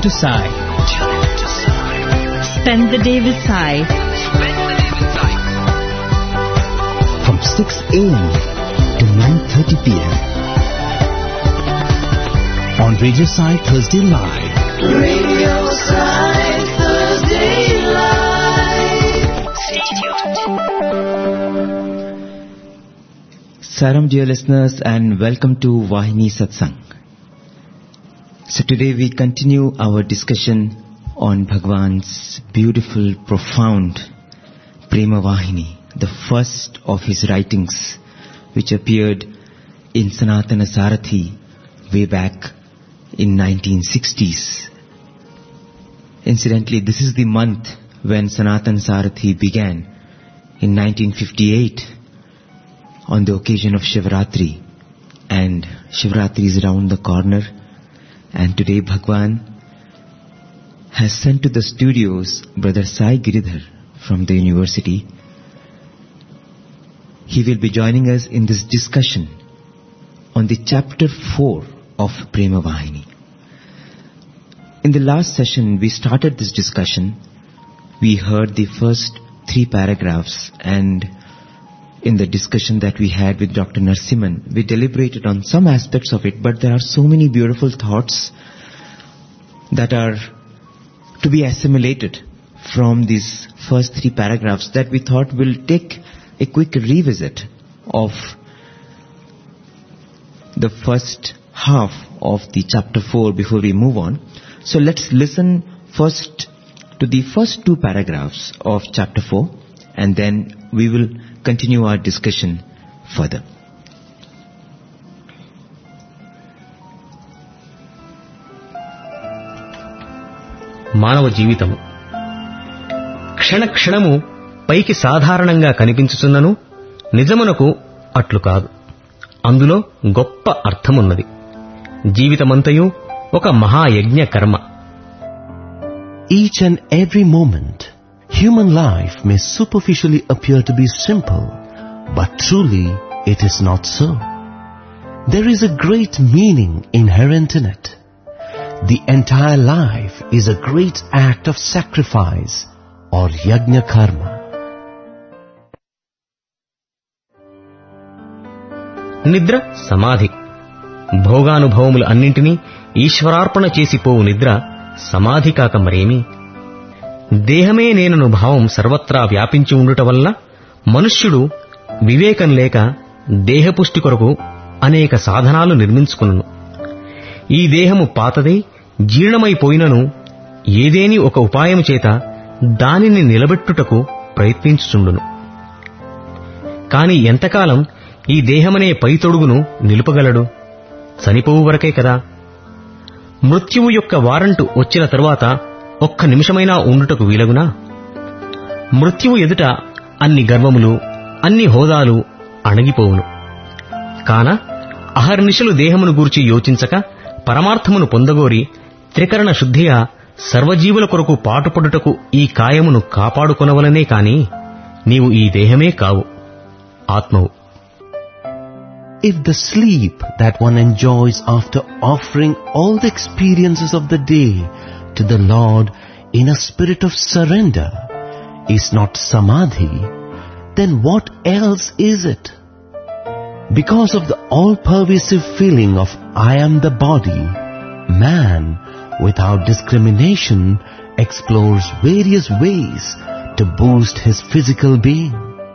to Sai. Spend the day with Sai. From 6 a.m. to 9:30 p.m. on Radio Sai Thursday Live. Radio Sai Thursday Live. Stay tuned. Saram, dear listeners, and welcome to Vahini Satsang. So today we continue our discussion on Bhagwan's beautiful, profound Prema Vahini, the first of his writings, which appeared in Sanatana Sarathi way back in 1960s. Incidentally, this is the month when Sanatana Sarathi began in 1958 on the occasion of Shivratri. And Shivratri is around the corner, and today Bhagwan has sent to the studios Brother Sai Giridhar from the university. He will be joining us in this discussion on the chapter 4 of Prema Vahini. In the last session, we started this discussion. We heard the first 3 paragraphs, and in the discussion that we had with Dr. Narasimhan, we deliberated on some aspects of it, but there are so many beautiful thoughts that are to be assimilated from these first 3 paragraphs that we thought we'll take a quick revisit of the first half of the chapter 4 before we move on. So let's listen first to the first 2 paragraphs of chapter 4, and then we will continue our discussion further. మానవ జీవితము క్షణక్షణము పైకి సాధారణంగా కనిపించుచున్నను నిజమునకు అట్లు కాదు. అందులో గొప్ప అర్థమున్నది. జీవితమంతయు ఒక మహాయజ్ఞ కర్మ. Each and every moment, human life may superficially appear to be simple, but truly it is not so. There is a great meaning inherent in it. The entire life is a great act of sacrifice or yajna karma. నిద్ర సమాధి. భోగానుభవములు అన్నింటినీ ఈశ్వరార్పణ చేసిపోవు నిద్ర సమాధి కాక మరేమి. దేహమే నేనను భావం సర్వత్రా వ్యాపించి ఉండుట వల్ల మనుష్యుడు వివేకం లేక దేహపుష్టి కొరకు అనేక సాధనాలు నిర్మించుకును. ఈ దేహము పాతదై జీర్ణమైపోయినను ఏదేని ఒక ఉపాయము చేత దానిని నిలబెట్టుటకు ప్రయత్నించుచుండును. కాని ఎంతకాలం ఈ దేహమనే పైతొడుగును నిలుపగలడు? చనిపోవు వరకే కదా. మృత్యువు యొక్క వారంటు వచ్చిన తరువాత ఒక్క నిమిషమైనా ఉండుటకు వీలగునా? మృత్యువు ఎదుట అన్ని గర్వములు, అన్ని హోదాలు అణగిపోవును. కాన అహర్నిశలు దేహమును గూర్చి యోచించక పరమార్థమును పొందగోరి త్రికరణ శుద్ధిగా సర్వజీవుల కొరకు పాటుపడుటకు ఈ కాయమును కాపాడుకొనవలనే కాని నీవు ఈ దేహమే కావు, ఆత్మవు. If the sleep that one enjoys after offering all the experiences of the day to the Lord in a spirit of surrender is not samadhi, then what else is it? Because of the all-pervasive feeling of I am the body, man, without discrimination, explores various ways to boost his physical being.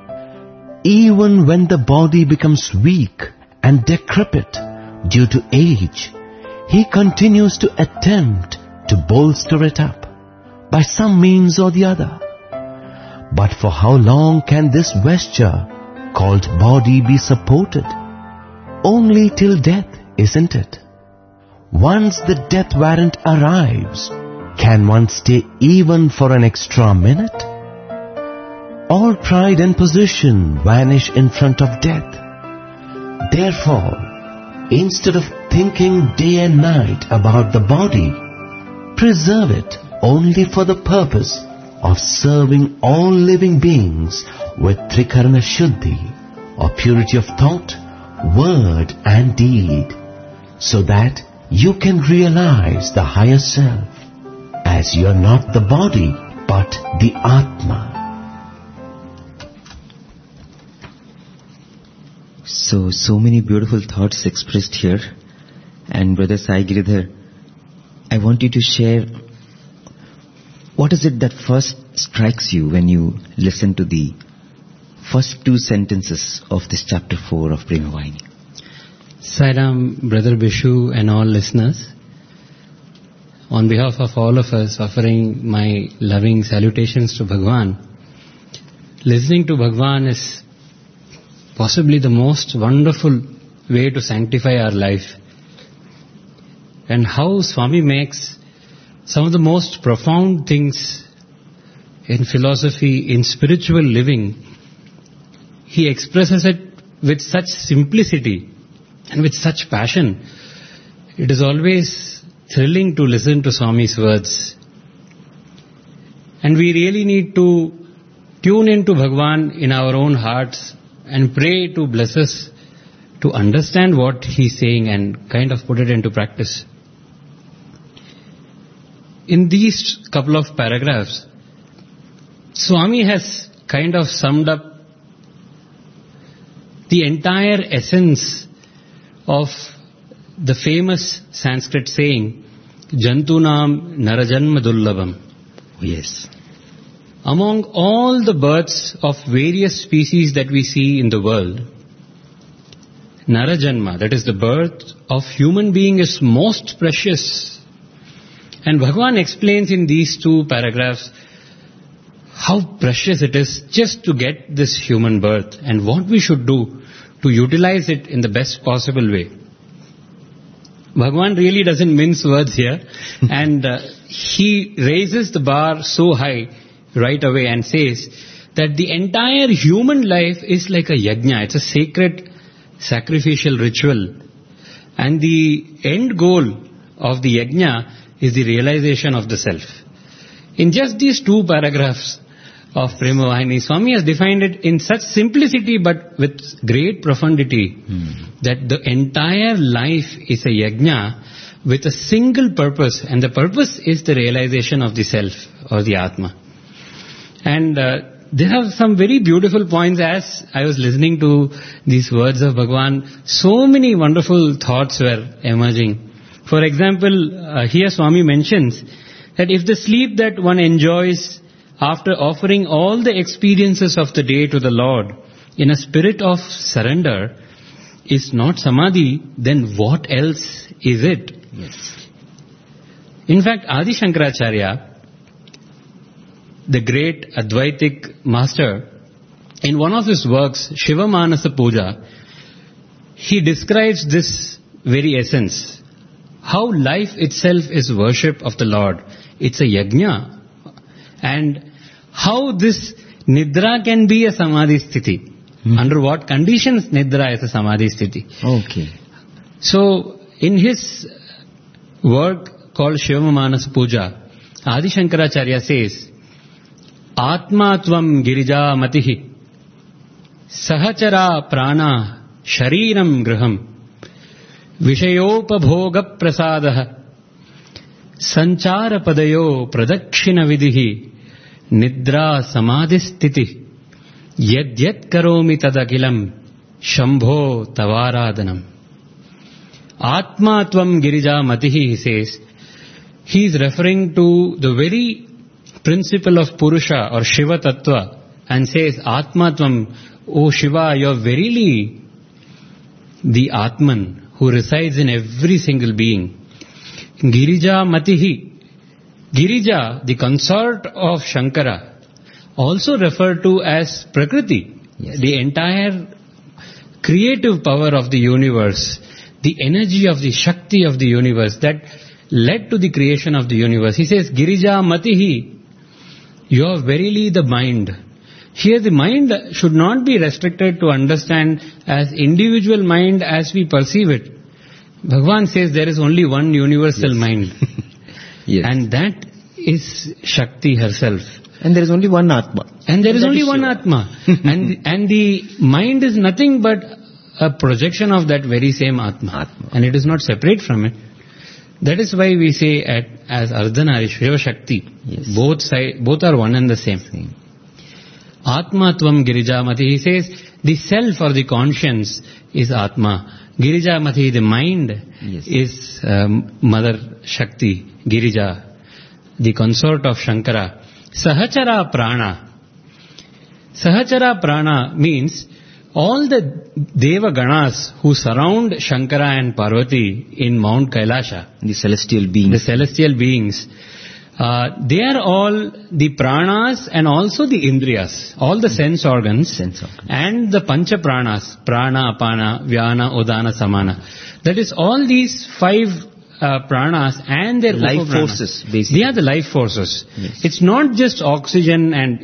Even when the body becomes weak and decrepit due to age, he continues to attempt to bolster it up by some means or the other. But for how long can this vesture called body be supported? Only till death, isn't it? Once the death warrant arrives, can one stay even for an extra minute? All pride and position vanish in front of death. Therefore, instead of thinking day and night about the body, preserve it only for the purpose of serving all living beings with Trikarna Shuddhi, or purity of thought, word and deed, so that you can realize the higher self. as you are not the body, but the Atma. So many beautiful thoughts expressed here. And Brother Sai Giridhar, I want you to share, what is it that first strikes you when you listen to the first two sentences of this chapter 4 of Prema Vahini? Sairam, Brother Bishu and all listeners, on behalf of all of us offering my loving salutations to Bhagwan. Listening to Bhagwan is possibly the most wonderful way to sanctify our life. And how Swami makes some of the most profound things in philosophy, in spiritual living, he expresses it with such simplicity and with such passion. It is always thrilling to listen to Swami's words. And we really need to tune into Bhagwan in our own hearts and pray to bless us to understand what he's saying and kind of put it into practice. In these couple of paragraphs, Swami has kind of summed up the entire essence of the famous Sanskrit saying, Jantunam Narajanma Dullabam. Yes. Among all the births of various species that we see in the world, Narajanma, that is the birth of human being, is most precious. And Bhagwan explains in these two paragraphs how precious it is just to get this human birth and what we should do to utilize it in the best possible way. Bhagwan really doesn't mince words here, and he raises the bar so high right away and says that the entire human life is like a yajna. It's a sacred sacrificial ritual, and the end goal of the yajna is the realization of the self. In just these two paragraphs of Prema Vahini, Swami has defined it in such simplicity but with great profundity that the entire life is a yajna with a single purpose, and the purpose is the realization of the self or the Atma. And there are some very beautiful points as I was listening to these words of Bhagwan. So many wonderful thoughts were emerging. For example, here Swami mentions that if the sleep that one enjoys after offering all the experiences of the day to the Lord in a spirit of surrender is not samadhi, then what else is it? Yes. In fact, Adi Shankaracharya, the great Advaitic master, in one of his works, Shiva Manasa Puja, he describes this very essence. How life itself is worship of the Lord. It's a yajna. And how this nidra can be a samadhi sthiti. Under what conditions nidra is a samadhi sthiti. Okay. So, in his work called Shiva Manasa Puja, Adi Shankaracharya says, Atma tvam girija matihi sahachara prana shariram griham Vishayopabhoga prasadaha sanchara padayo pradakshina vidhi nidra samadhistiti yadyat karomi tadakilam shambho tavaradanam. Atma tvam girija matihi, he says. He is referring to the very principle of Purusha or Shiva Tattva and says, Atma tvam, O Shiva, you are verily the Atman who resides in every single being. Girija Matihi. Girija, the consort of Shankara, also referred to as Prakriti, Yes. the entire creative power of the universe, the energy of the Shakti of the universe that led to the creation of the universe. He says, Girija Matihi, you are verily the mind. Here the mind should not be restricted to understand as individual mind as we perceive it. Bhagwan says there is only one universal mind. Yes. And that is Shakti herself. And there is only one Atma. And there is That only is one Shiva. Atma. and the mind is nothing but a projection of that very same Atma. Atma. And it is not separate from it. That is why we say as Ardhanari, Shiva Shakti, Yes. both are one and the same. Atmatvam Girijamati, he says, the self or the conscience is Atma. Girijamati, the mind, Yes. is Mother Shakti, Girija, the consort of Shankara. Sahachara Prana. Sahachara Prana means all the Deva Ganas who surround Shankara and Parvati in Mount Kailasha, The celestial being. the celestial beings, they are all the pranas and also the indriyas, all the sense organs, Sense organs. and the pancha pranas, prana, apana, vyana, udana, samana. That is all these 5 pranas and their Life upapranas. forces, basically. They are the life forces. Yes. It's not just oxygen and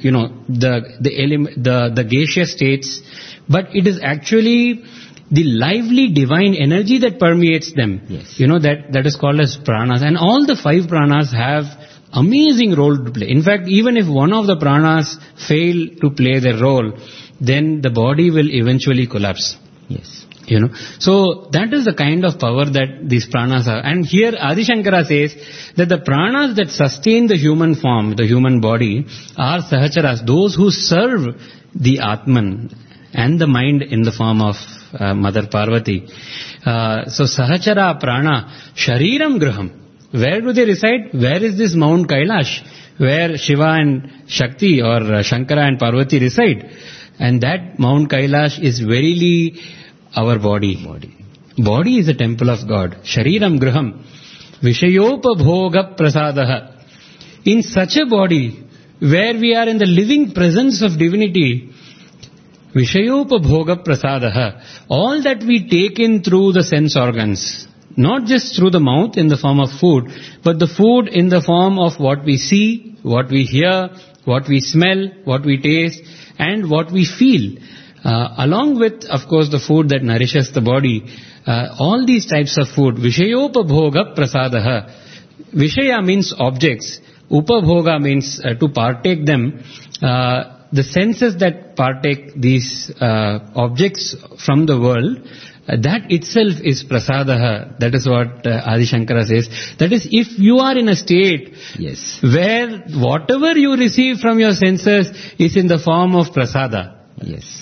the gaseous states, but it is actually the lively divine energy that permeates them. Yes. That is called as pranas, and all the 5 pranas have amazing role to play. In fact, even if one of the pranas fail to play their role, then the body will eventually collapse. Yes. So that is the kind of power that these pranas are. And here Adi Shankara says that the pranas that sustain the human form, the human body, are sahacharas, those who serve the Atman and the mind in the form of Mother Parvati. So sahachara prana, shariram graham. Where do they reside? Where is this Mount Kailash, where Shiva and Shakti or Shankara and Parvati reside? And that Mount Kailash is verily our body. Body is a temple of God. Shariram graham. Vishayopabhoga prasadaha. In such a body, where we are in the living presence of divinity, Vishayopabhoga prasadaha. All that we take in through the sense organs, not just through the mouth in the form of food, but the food in the form of what we see, what we hear, what we smell, what we taste, and what we feel. Along with, of course, the food that nourishes the body, all these types of food, Vishayopabhoga prasadaha. Vishaya means objects. Upabhoga means to partake them. The senses that partake these objects from the world, that itself is prasadaha. That is what Adi Shankara says. That is, if you are in a state Yes. where whatever you receive from your senses is in the form of prasada. Yes.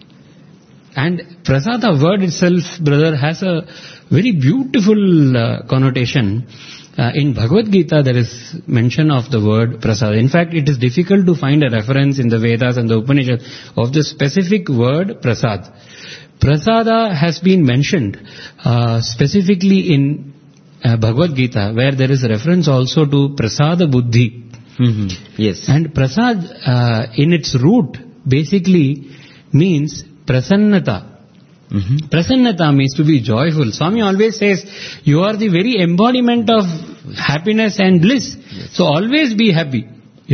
And prasada word itself, brother, has a very beautiful connotation. In Bhagavad Gita, there is mention of the word prasada. In fact, it is difficult to find a reference in the Vedas and the Upanishads of the specific word prasad. Prasada has been mentioned specifically in Bhagavad Gita, where there is a reference also to prasada buddhi. Mm-hmm. Yes. And prasad, in its root, basically means prasannata. Mm-hmm. Prasannata means to be joyful. Swami always says, you are the very embodiment of happiness and bliss. Yes. So always be happy,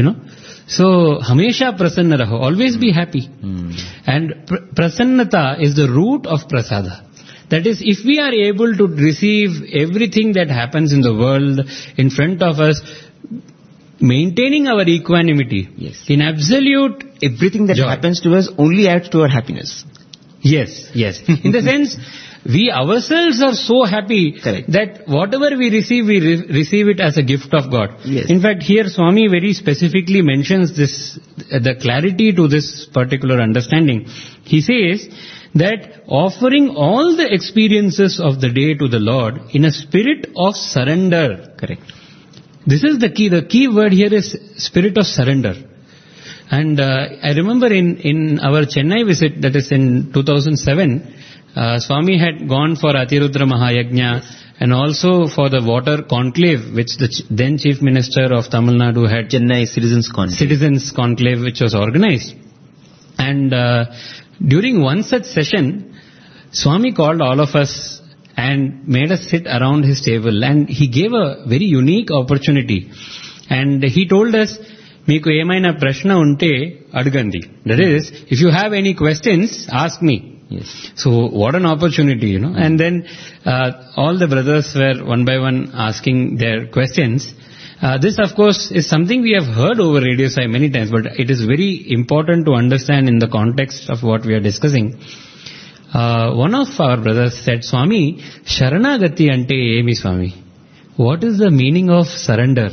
So, hamesha prasanna raho, always be happy. And prasannata is the root of prasada. That is, if we are able to receive everything that happens in the world in front of us, maintaining our equanimity, Yes. in absolute Everything that joy. happens to us only adds to our happiness. Yes. In the sense, we ourselves are so happy Correct. that whatever we receive, we receive it as a gift of God. Yes. In fact, here Swami very specifically mentions this, the clarity to this particular understanding. He says that offering all the experiences of the day to the Lord in a spirit of surrender. Correct. This is the key. The key word here is spirit of surrender. And I remember in our Chennai visit, that is in 2007, Swami had gone for Atirudra Mahayajna and also for the water conclave, which the then Chief Minister of Tamil Nadu had, Chennai Citizens Conclave. Citizens Conclave, which was organized. And during one such session, Swami called all of us and made us sit around his table, and he gave a very unique opportunity. And he told us, Meeku emaina prashna unte adgandi. That is, if you have any questions, ask me. Yes. So what an opportunity, And then all the brothers were one by one asking their questions. This, of course, is something we have heard over Radio Sai many times, but it is very important to understand in the context of what we are discussing. One of our brothers said, Swami, Sharanagati ante emi Swami? what is the meaning of surrender?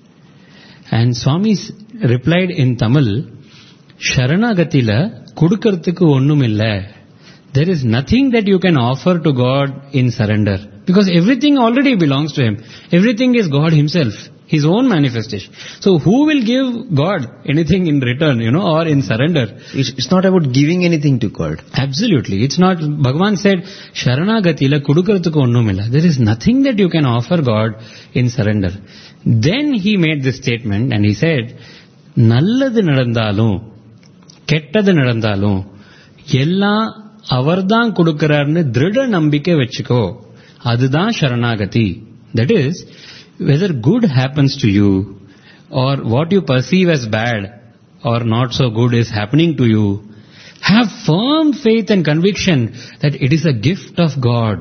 And Swami replied in Tamil, Sharanagatila kudukarthukku onnumilla. There is nothing that you can offer to God in surrender. Because everything already belongs to Him. Everything is God Himself, His own manifestation. So who will give God anything in return, or in surrender? It's not about giving anything to God. Absolutely. It's not. Bhagavan said, Sharanagatila kudukarthukku onnumilla. There is nothing that you can offer God in surrender. Then he made this statement and he said, நல்லது நடந்தாலும் கெட்டது நடந்தாலும் எல்லாம் அவர்தான் கொடுக்கிறார்னு திருட நம்பிக்கை வச்சுக்கோ. அதுதான் சரணாகதி. That is, whether good happens to you or what you perceive as bad or not so good is happening to you, have firm faith and conviction that it is a gift of God.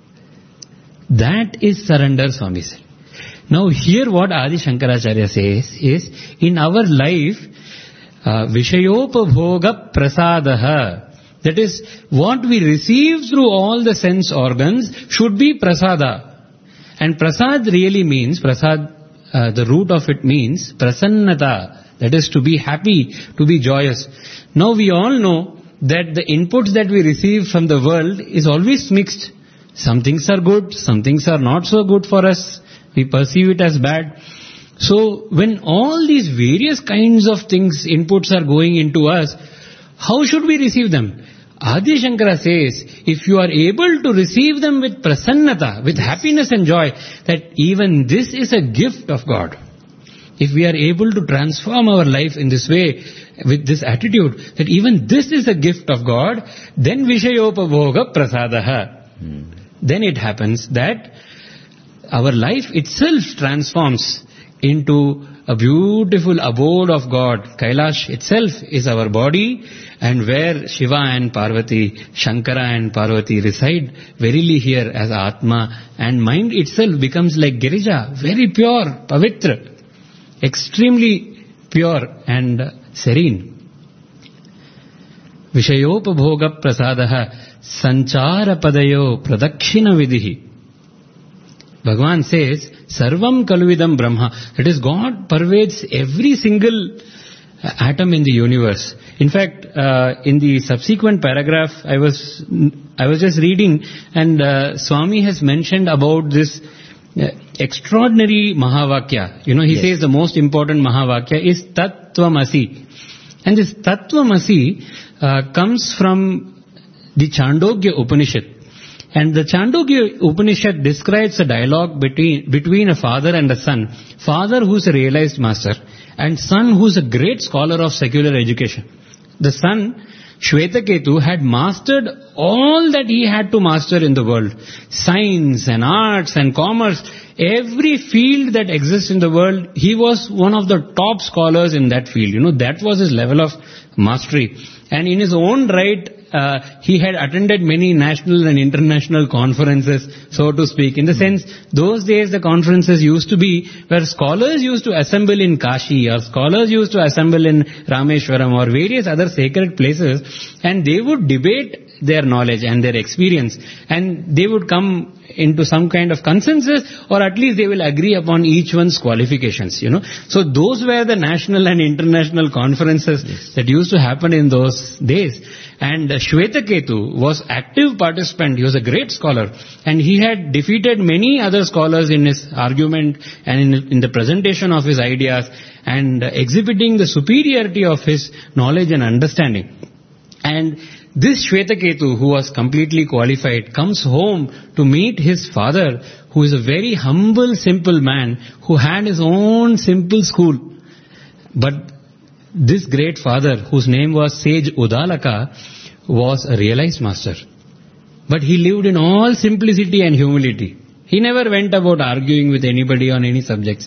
That is surrender, Swami said. Now here what Adi Shankaracharya says is, in our life, Vishayopabhoga prasadaha, that is, what we receive through all the sense organs should be prasada. And prasad really means, prasad, the root of it means prasannata, that is to be happy, to be joyous. Now we all know that the inputs that we receive from the world is always mixed. Some things are good, some things are not so good for us. We perceive it as bad. So when all these various kinds of things, inputs are going into us, how should we receive them? Adi Shankara says, if you are able to receive them with prasannata, with happiness and joy, that even this is a gift of God. If we are able to transform our life in this way, with this attitude, that even this is a gift of God, then Vishayopabhoga prasadaha. Then it happens that our life itself transforms into a beautiful abode of God. Kailash itself is our body, and where Shiva and Parvati, Shankara and Parvati reside, verily here as Atma, and mind itself becomes like Girija, very pure, pavitra, extremely pure and serene. Vishayopabhoga prasadaha sanchara padayo pradakshina vidihi. Bhagavan says, Sarvam Kaluvidam Brahma. That is, God pervades every single atom in the universe. In fact, in the subsequent paragraph, I was just reading, and Swami has mentioned about this extraordinary Mahavakya. He says the most important Mahavakya is Tattvamasi. And this Tattvamasi comes from the Chandogya Upanishad. And the Chandogya Upanishad describes a dialogue between a father and a son. Father who is a realized master and son who is a great scholar of secular education. The son, Shvetaketu, had mastered all that he had to master in the world. Science and arts and commerce, every field that exists in the world, he was one of the top scholars in that field. That was his level of mastery. And in his own right, he had attended many national and international conferences, so to speak. In the sense, those days the conferences used to be where scholars used to assemble in Kashi, or scholars used to assemble in Rameshwaram or various other sacred places, and they would debate their knowledge and their experience, and they would come into some kind of consensus, or at least they will agree upon each one's qualifications, So those were the national and international conferences that used to happen in those days. And Shvetaketu was active participant. He was a great scholar, and he had defeated many other scholars in his argument and in the presentation of his ideas, and exhibiting the superiority of his knowledge and understanding. And this Shvetaketu, who was completely qualified, comes home to meet his father, who is a very humble, simple man, who had his own simple school. But this great father, whose name was Sage Udalaka, was a realized master. But he lived in all simplicity and humility. He never went about arguing with anybody on any subjects.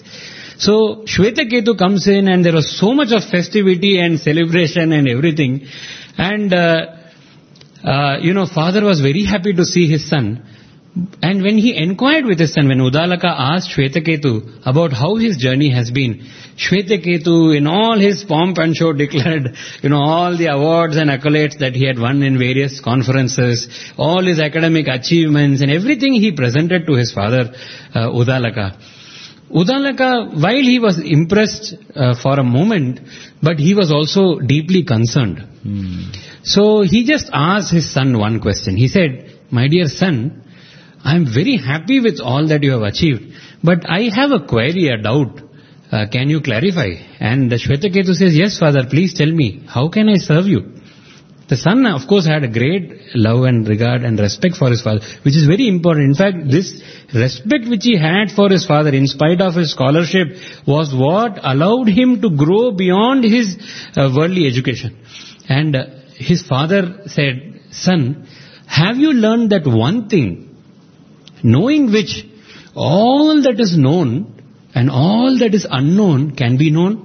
So Shvetaketu comes in, and there was so much of festivity and celebration and everything. And father was very happy to see his son. And when he inquired with his son, when Udalaka asked Shvetaketu about how his journey has been, Shvetaketu in all his pomp and show declared, all the awards and accolades that he had won in various conferences, all his academic achievements and everything he presented to his father, Udalaka. Udalaka, while he was impressed for a moment, but he was also deeply concerned. So he just asked his son one question. He said, "My dear son, I am very happy with all that you have achieved, but I have a query, a doubt. Can you clarify?" And Shvetaketu says, "Yes, father, please tell me, how can I serve you?" The son, of course, had a great love and regard and respect for his father, which is very important. In fact, this respect which he had for his father, in spite of his scholarship, was what allowed him to grow beyond his worldly education. And his father said, "Son, have you learned that one thing, knowing which all that is known and all that is unknown can be known?"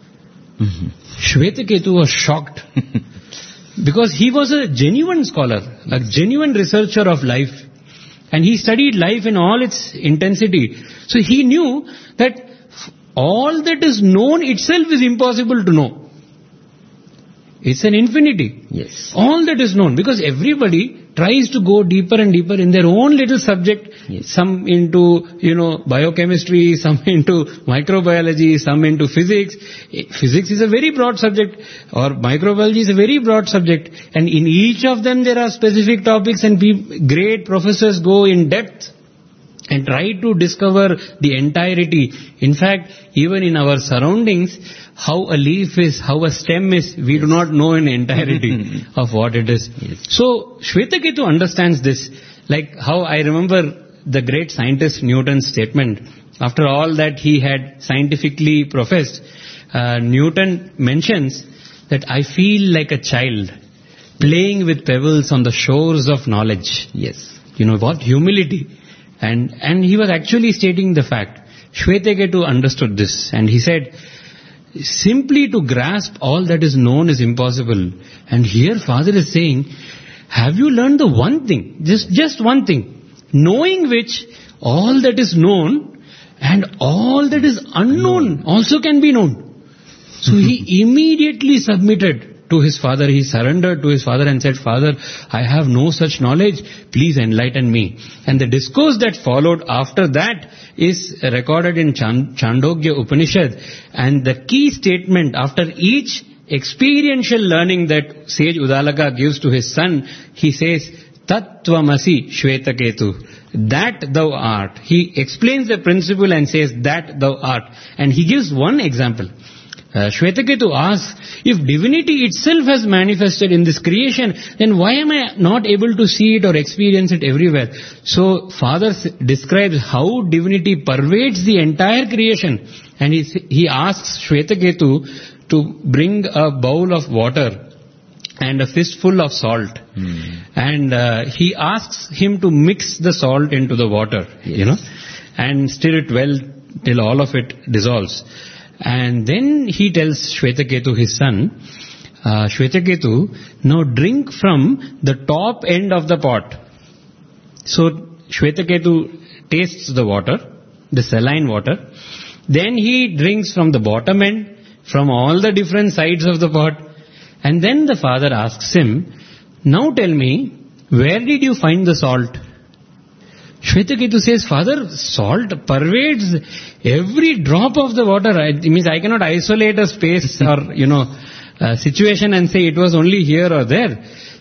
Shvetaketu was shocked because he was a genuine scholar, a genuine researcher of life, and he studied life in all its intensity. So he knew that all that is known itself is impossible to know. It's an infinity. Yes. All that is known, because everybody tries to go deeper and deeper in their own little subject. Yes. Some into, biochemistry, some into microbiology, some into physics. Physics is a very broad subject, or microbiology is a very broad subject. And in each of them there are specific topics, and great professors go in depth and try to discover the entirety. In fact, even in our surroundings, how a leaf is, how a stem is, we do not know in entirety of what it is. Yes. So, Shvetaketu understands this, like how I remember the great scientist Newton's statement. After all that he had scientifically professed, Newton mentions that I feel like a child playing with pebbles on the shores of knowledge. Yes. What humility. And he was actually stating the fact. Shvetaketu understood this, and he said, simply to grasp all that is known is impossible. And here father is saying, have you learned the one thing, just one thing, knowing which all that is known and all that is unknown also can be known. So he immediately submitted to his father. He surrendered to his father and said, "Father, I have no such knowledge. Please enlighten me." And the discourse that followed after that is recorded in Chandogya Upanishad. And the key statement after each experiential learning that sage Udalaka gives to his son, he says, "Tattvamasi Shvetaketu." That thou art. He explains the principle and says, "That thou art." And he gives one example. Shvetaketu asks, if divinity itself has manifested in this creation, then why am I not able to see it or experience it everywhere? So father describes how divinity pervades the entire creation, and he asks Shvetaketu to bring a bowl of water and a fistful of salt. And he asks him to mix the salt into the water, and stir it well till all of it dissolves. And then he tells Shvetaketu, his son, Shvetaketu, now drink from the top end of the pot. So Shvetaketu tastes the water, the saline water. Then he drinks from the bottom end, from all the different sides of the pot. And then the father asks him, "Now tell me, where did you find the salt?" Shvetaketu says, "Father, salt pervades every drop of the water. It means I cannot isolate a space or, situation and say it was only here or there.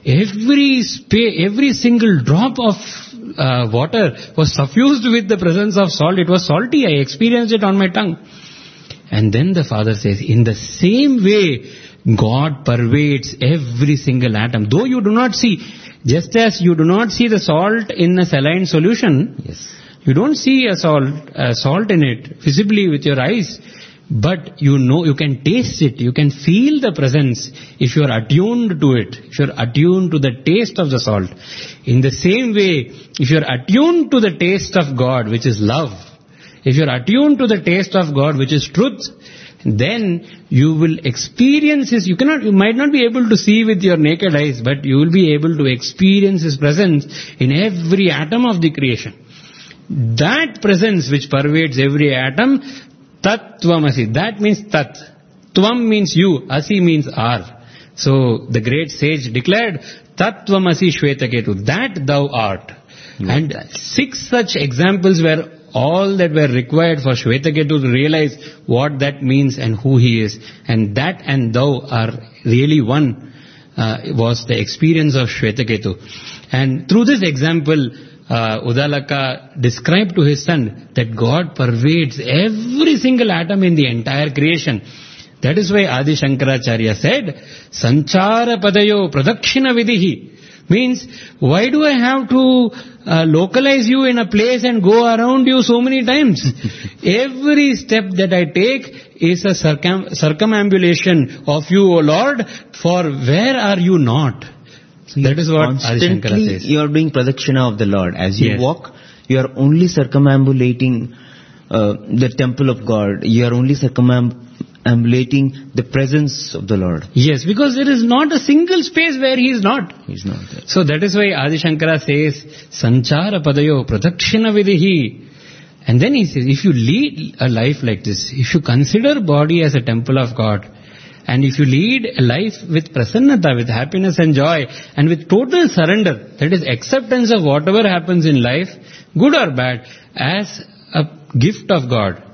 Every single drop of water was suffused with the presence of salt. It was salty. I experienced it on my tongue." And then the father says, in the same way, God pervades every single atom. Though you do not see, just as you do not see the salt in a saline solution, Yes. you don't see a salt in it visibly with your eyes, but you can taste it, you can feel the presence if you are attuned to it, if you are attuned to the taste of the salt. In the same way, if you are attuned to the taste of God, which is love, if you are attuned to the taste of God, which is truth, then you will experience His, you might not be able to see with your naked eyes, but you will be able to experience His presence in every atom of the creation. That presence which pervades every atom, Tat Tvamasi, that means Tat. Tvam means you, Asi means are. So the great sage declared, Tat Tvamasi Shvetaketu, that thou art. And 6 such examples were all that were required for Shvetaketu to realize what that means and who he is. And that and thou are really one, was the experience of Shvetaketu. And through this example, Udalaka described to his son that God pervades every single atom in the entire creation. That is why Adi Shankaracharya said, Sanchara Padayo Pradakshina Vidihi. Means, why do I have to localize you in a place and go around you so many times? Every step that I take is a circumambulation of you, O Lord, for where are you not? So that is what Adi Shankara says. You are doing pradakshina of the Lord. As you Yes. walk, you are only circumambulating the temple of God. You are only circumambulating the presence of the Lord. Yes, because there is not a single space where he is not. He is not there. So that is why Adi Shankara says, Sanchara Padayo Pradakshina Vidihi. And then he says, if you lead a life like this, if you consider body as a temple of God, and if you lead a life with prasannata, with happiness and joy, and with total surrender, that is acceptance of whatever happens in life, good or bad, as a gift of God,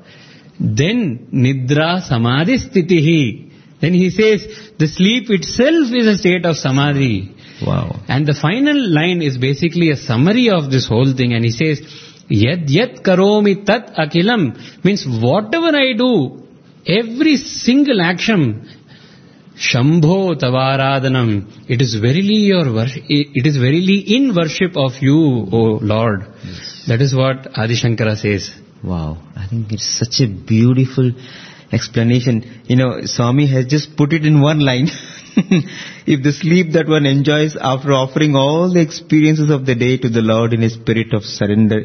then Nidra Samadhi Sthitihi. Then he says, the sleep itself is a state of Samadhi. Wow. And the final line is basically a summary of this whole thing. And he says, Yad yat karomi tat akilam, means whatever I do, every single action, Shambho Tavaradanam, it is verily your worship, it is verily in worship of you, O Lord. Yes. That is what Adi Shankara says. Wow. I think it's such a beautiful explanation. You know, Swami has just put it in one line. If the sleep that one enjoys after offering all the experiences of the day to the Lord in a spirit of surrender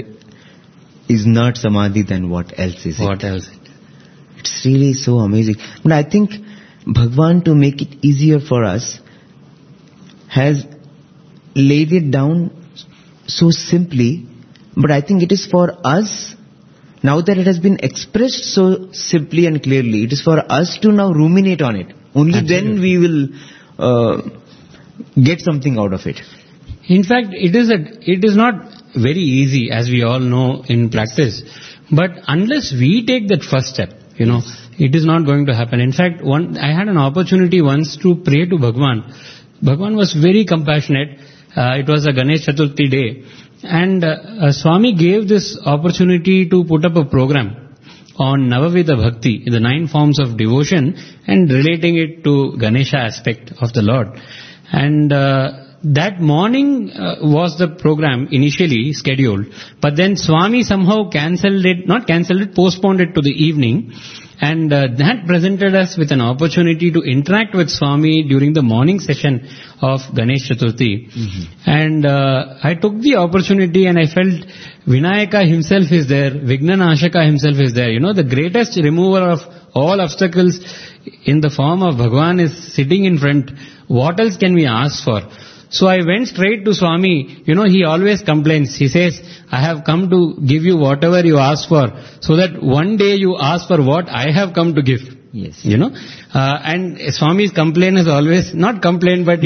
is not samadhi, then what else is it? What else? It's really so amazing. But I think Bhagwan, to make it easier for us, has laid it down so simply, but I think it is for us, now that it has been expressed so simply and clearly, it is for us to now ruminate on it. Only then we will get something out of it. In fact, it is not very easy, as we all know in practice. But unless we take that first step, it is not going to happen. In fact, I had an opportunity once to pray to Bhagwan. Bhagwan was very compassionate. It was a Ganesh Chaturthi day. And Swami gave this opportunity to put up a program on Navavida Bhakti, the 9 forms of devotion, and relating it to Ganesha aspect of the Lord. And that morning was the program initially scheduled, but then Swami somehow postponed it to the evening, and that presented us with an opportunity to interact with Swami during the morning session of Ganesh Chaturthi. Mm-hmm. And I took the opportunity and I felt Vinayaka himself is there, Vignanashaka himself is there. The greatest remover of all obstacles in the form of Bhagwan is sitting in front. What else can we ask for? So I went straight to Swami. He always complains. He says, I have come to give you whatever you ask for, so that one day you ask for what I have come to give. Yes. And Swami's complaint is always, not complaint, but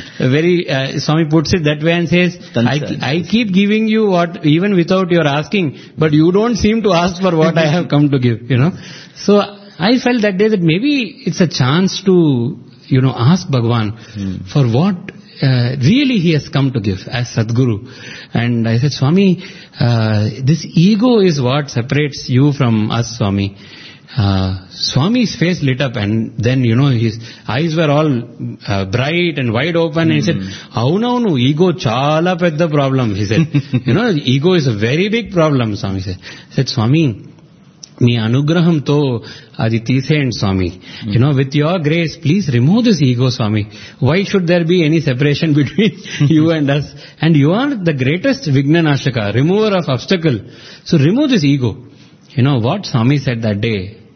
Swami puts it that way and says, I keep giving you what, even without your asking, but you don't seem to ask for what I have come to give, So I felt that day that maybe it's a chance to, ask Bhagwan for what really he has come to give as Sadguru. And I said, Swami, this ego is what separates you from us, Swami. Swami's face lit up, and then, his eyes were all bright and wide open, and he said, Aunavunu, ego chala pedda problem, he said. Ego is a very big problem, Swami said. I said, Swami, మీ అనుగ్రహంతో అది తీసేయండి స్వామి. With your grace, please remove this ego, Swami. Why should there be any separation between you and us? And you are the greatest Vignanashaka, remover of obstacle. So remove this ego. What Swami said that day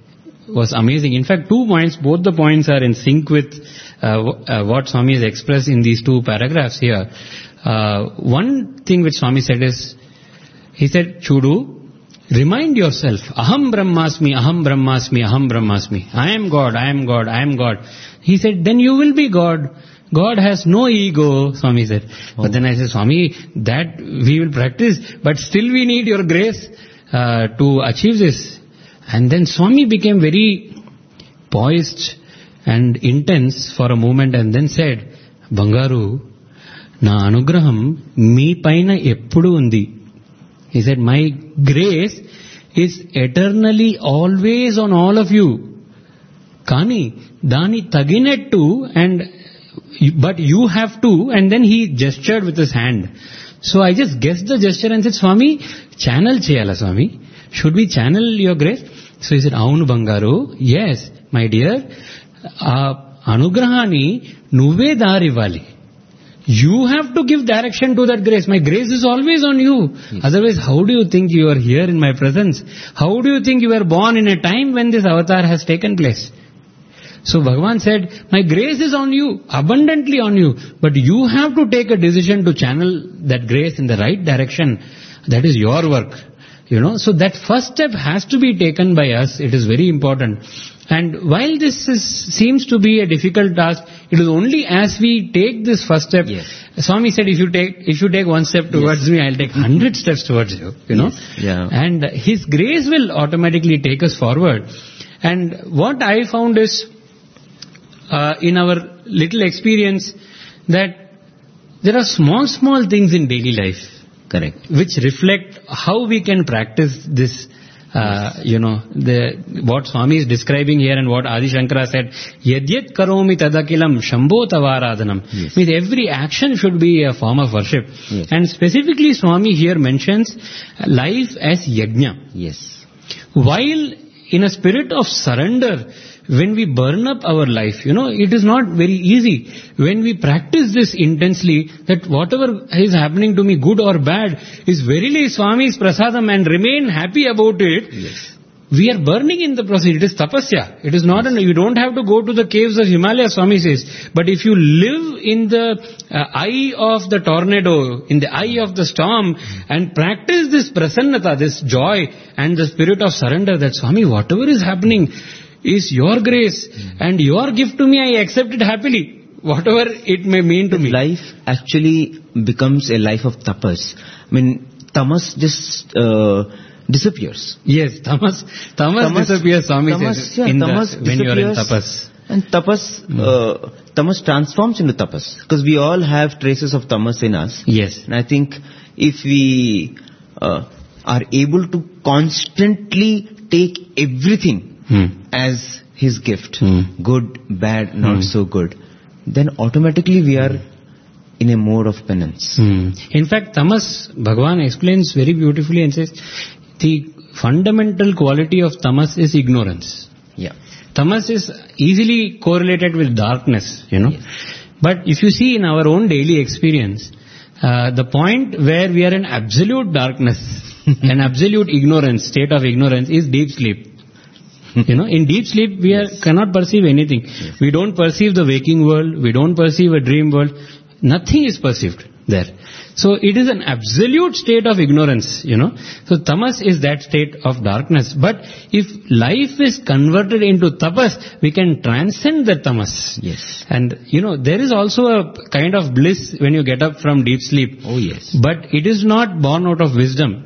was amazing. In fact, 2 points, both the points are in sync with what Swami has expressed in these 2 paragraphs here. One thing which Swami said is, he said, Chudu, remind yourself, Aham Brahmasmi, Aham Brahmasmi, Aham Brahmasmi. I am God, I am God, I am God. He said, then you will be God. God has no ego, Swami said. But then I said, Swami, that we will practice, but still we need your grace to achieve this. And then Swami became very poised and intense for a moment and then said, Bangaru, na anugraham mee paina eppudu undi. He said, my grace is eternally always on all of you. Kani, dani taginettu but you have to, and then he gestured with his hand. So I just guessed the gesture and said, Swami, channel cheyala Swami. Should we channel your grace? So he said, Avunu Bangaru, yes, my dear, anugrahani nuve darivali. You have to give direction to that grace. My grace is always on you. Yes. Otherwise, how do you think you are here in my presence? How do you think you were born in a time when this avatar has taken place? So Bhagavan said, my grace is on you, abundantly on you, but you have to take a decision to channel that grace in the right direction. That is your work. So that first step has to be taken by us. It is very important. And while this seems to be a difficult task, it is only as we take this first step. Yes. Swami said, if you take one step towards me, I'll take 100 steps towards you. Yes. Yeah. And His grace will automatically take us forward. And what I found is, in our little experience, that there are small things in daily life. Correct. Which reflect how we can practice this, what Swami is describing here and what Adi Shankara said, Yadyat karomi tadakilam shambho tavaradhanam. Yes. Means every action should be a form of worship. Yes. And specifically Swami here mentions life as yajna. Yes. While in a spirit of surrender, when we burn up our life, it is not very easy. When we practice this intensely, that whatever is happening to me, good or bad, is verily Swami's prasadam and remain happy about it. Yes. We are burning in the process. It is tapasya. It is not, you don't have to go to the caves of Himalaya, Swami says. But if you live in the eye of the tornado, in the eye of the storm, and practice this prasannata, this joy, and the spirit of surrender, that Swami, whatever is happening is your grace and your gift to me, I accept it happily, whatever it may mean to me. Life actually becomes a life of tapas. Tamas just disappears. Yes, tamas disappears, Swami says, when you are in tapas. And tamas transforms into tapas. Because we all have traces of tamas in us. Yes. And I think if we are able to constantly take everything as His gift, good, bad, not so good, then automatically we are in a mode of penance. In fact, tamas, Bhagavan explains very beautifully and says, the fundamental quality of tamas is ignorance. Yeah. Tamas is easily correlated with darkness, Yes. But if you see in our own daily experience, the point where we are in absolute darkness, an absolute ignorance, state of ignorance, is deep sleep. In deep sleep we cannot perceive anything. Yes. We don't perceive the waking world. We don't perceive a dream world. Nothing is perceived there. So it is an absolute state of ignorance, So tamas is that state of darkness. But if life is converted into tapas, we can transcend the tamas. Yes. And, there is also a kind of bliss when you get up from deep sleep. Oh, yes. But it is not born out of wisdom,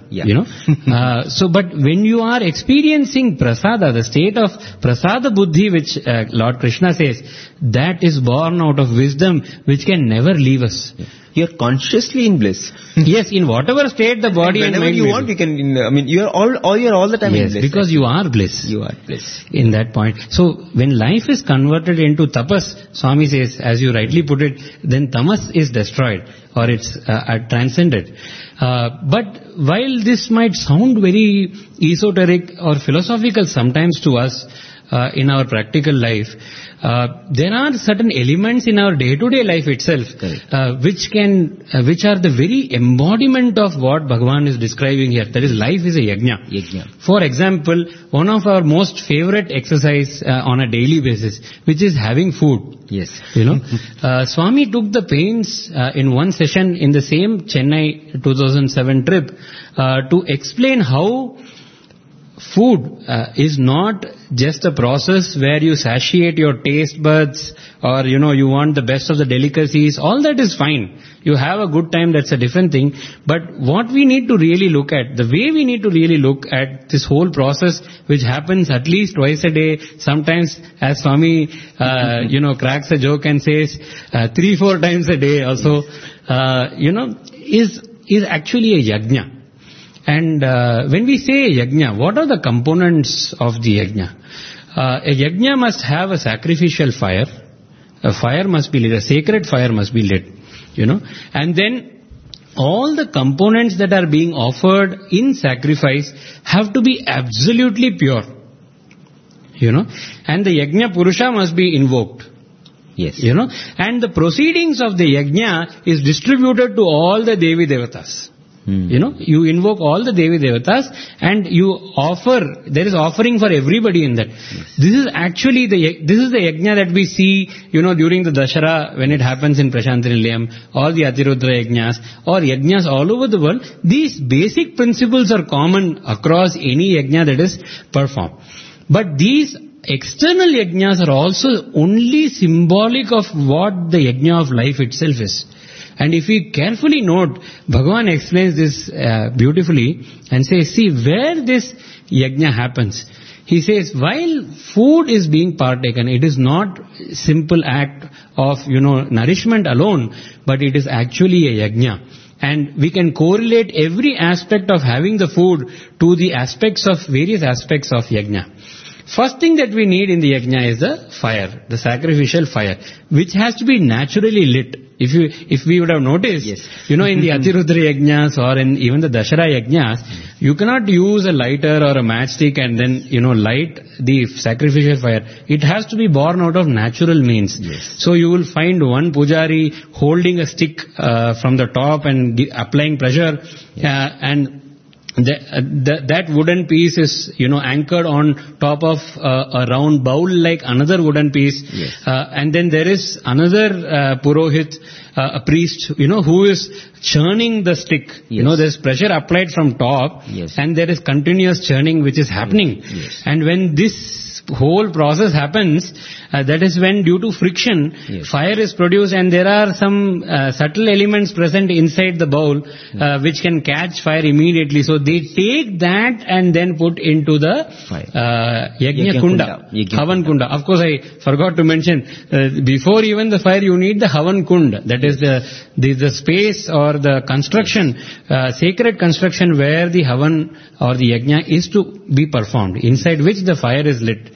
but when you are experiencing prasada, the state of prasada buddhi, which Lord Krishna says, that is born out of wisdom, which can never leave us. Yeah. You are consciously in bliss. Yes, in whatever state the body and mind. Whenever you want, you can. You are all the time in bliss. Yes, because you are bliss. You are bliss in that point. So when life is converted into tapas, Swami says, as you rightly put it, then tamas is destroyed or it's transcended. But while this might sound very esoteric or philosophical sometimes to us, in our practical life, there are certain elements in our day-to-day life itself, which are the very embodiment of what Bhagavan is describing here. That is, life is a yajna. For example, one of our most favorite exercise on a daily basis, which is having food. Yes. Swami took the pains in one session in the same Chennai 2007 trip to explain how food is not just a process where you satiate your taste buds or, you want the best of the delicacies. All that is fine. You have a good time, that's a different thing. But what we need to really look at, the way we need to really look at this whole process, which happens at least twice a day, sometimes as Swami, cracks a joke and says 3-4 times a day also, is actually a yajna. And when we say yajna, what are the components of the yajna? A yajna must have a sacrificial fire. A fire must be lit. A sacred fire must be lit. And then all the components that are being offered in sacrifice have to be absolutely pure. And the yajna purusha must be invoked. Yes. And the proceedings of the yajna is distributed to all the Devi Devatas. You invoke all the Devi Devatas and you offer, there is offering for everybody in that. Yes. This is the yajna that we see, during the Dashara when it happens in Prashanti Nilayam, or the Atirudra yajnas, or yajnas all over the world. These basic principles are common across any yajna that is performed. But these external yajnas are also only symbolic of what the yajna of life itself is. And if we carefully note, Bhagavan explains this beautifully and says, see where this yajna happens. He says, while food is being partaken, it is not simple act of, nourishment alone, but it is actually a yajna. And we can correlate every aspect of having the food to the various aspects of yajna. First thing that we need in the yajna is the fire, the sacrificial fire, which has to be naturally lit. If we would have noticed, yes. In the Atirudra yajnas or in even the Dashara yajnas, you cannot use a lighter or a matchstick and then, light the sacrificial fire. It has to be born out of natural means. Yes. So you will find one pujari holding a stick from the top and applying pressure, and that wooden piece is, anchored on top of a round bowl like another wooden piece. Yes. And then there is another Purohit, a priest, who is churning the stick. Yes. There's pressure applied from top. Yes. And there is continuous churning which is happening. Yes. And when this whole process happens, that is when due to friction, yes. fire is produced, and there are some subtle elements present inside the bowl which can catch fire immediately. So they take that and then put into the yajna kunda, havan kunda. Of course, I forgot to mention, before even the fire you need the havan kunda. That is the space or the construction, sacred construction where the havan or the yajna is to be performed, inside which the fire is lit.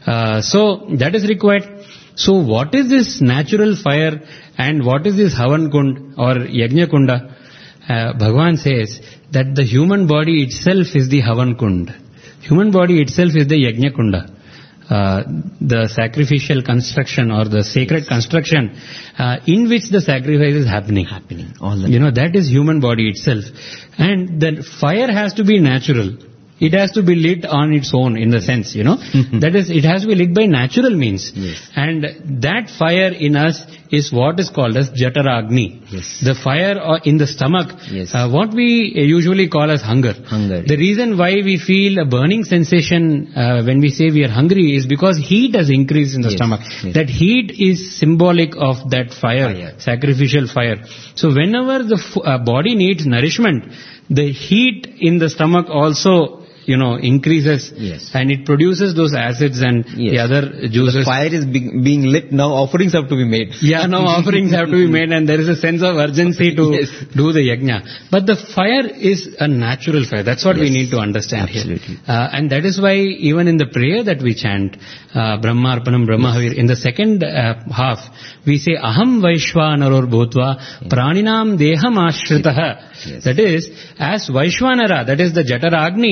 So that is required. So what is this natural fire and what is this havan kund or yajna kunda? Bhagavan says that the human body itself is the havan kund. Human body itself is the yajna kunda. The sacrificial construction or the sacred construction in which the sacrifice is happening. All the that is human body itself. And the fire has to be natural. It has to be lit on its own, in the sense, that is, it has to be lit by natural means. Yes. And that fire in us is what is called as Jataragni. Yes. The fire in the stomach, yes. What we usually call as hunger. The reason why we feel a burning sensation when we say we are hungry is because heat has increased in the stomach. Yes. That heat is symbolic of that fire, sacrificial fire. So whenever the body needs nourishment, the heat in the stomach also increases, yes. and it produces those acids and the other juices. The fire is being lit, now offerings have to be made. Yeah, now offerings have to be made, and there is a sense of urgency to do the yajna. But the fire is a natural fire. That's what we need to understand here. And that is why even in the prayer that we chant, Brahmarpanam Brahmahavir, in the second half, we say, Aham Vaishwanaror Bhutva Praninam Deham Ashritaha. That is, as Vaishwanara, that is the Jataragni,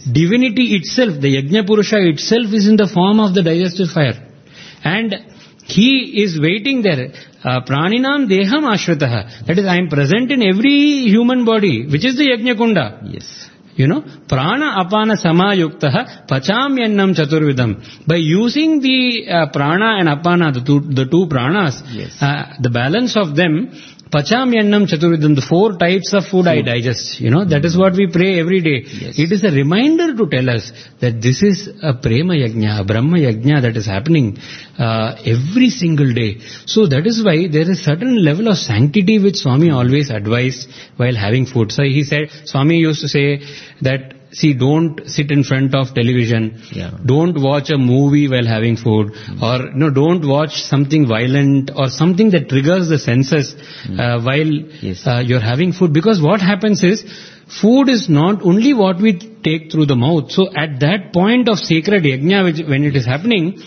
Divinity itself, the Yajna Purusha itself is in the form of the digestive fire. And he is waiting there. Praninam deham ashritaha. That is, I am present in every human body, which is the Yajna Kunda. Yes. Prana apana samayuktaha pachamyannam chaturvidam. By using the prana and apana, the two pranas, Yes. the balance of them, pachamyannam chaturvidam, the 4 types of food I digest. That is what we pray every day. Yes. It is a reminder to tell us that this is a prema yajna, a brahma yajna that is happening every single day. So that is why there is a certain level of sanctity which Swami always advised while having food. So he said, Swami used to say that, see, don't sit in front of television. Yeah. Don't watch a movie while having food. Or don't watch something violent or something that triggers the senses while Yes. you're having food. Because what happens is, food is not only what we take through the mouth. So at that point of sacred yajna, when it is happening,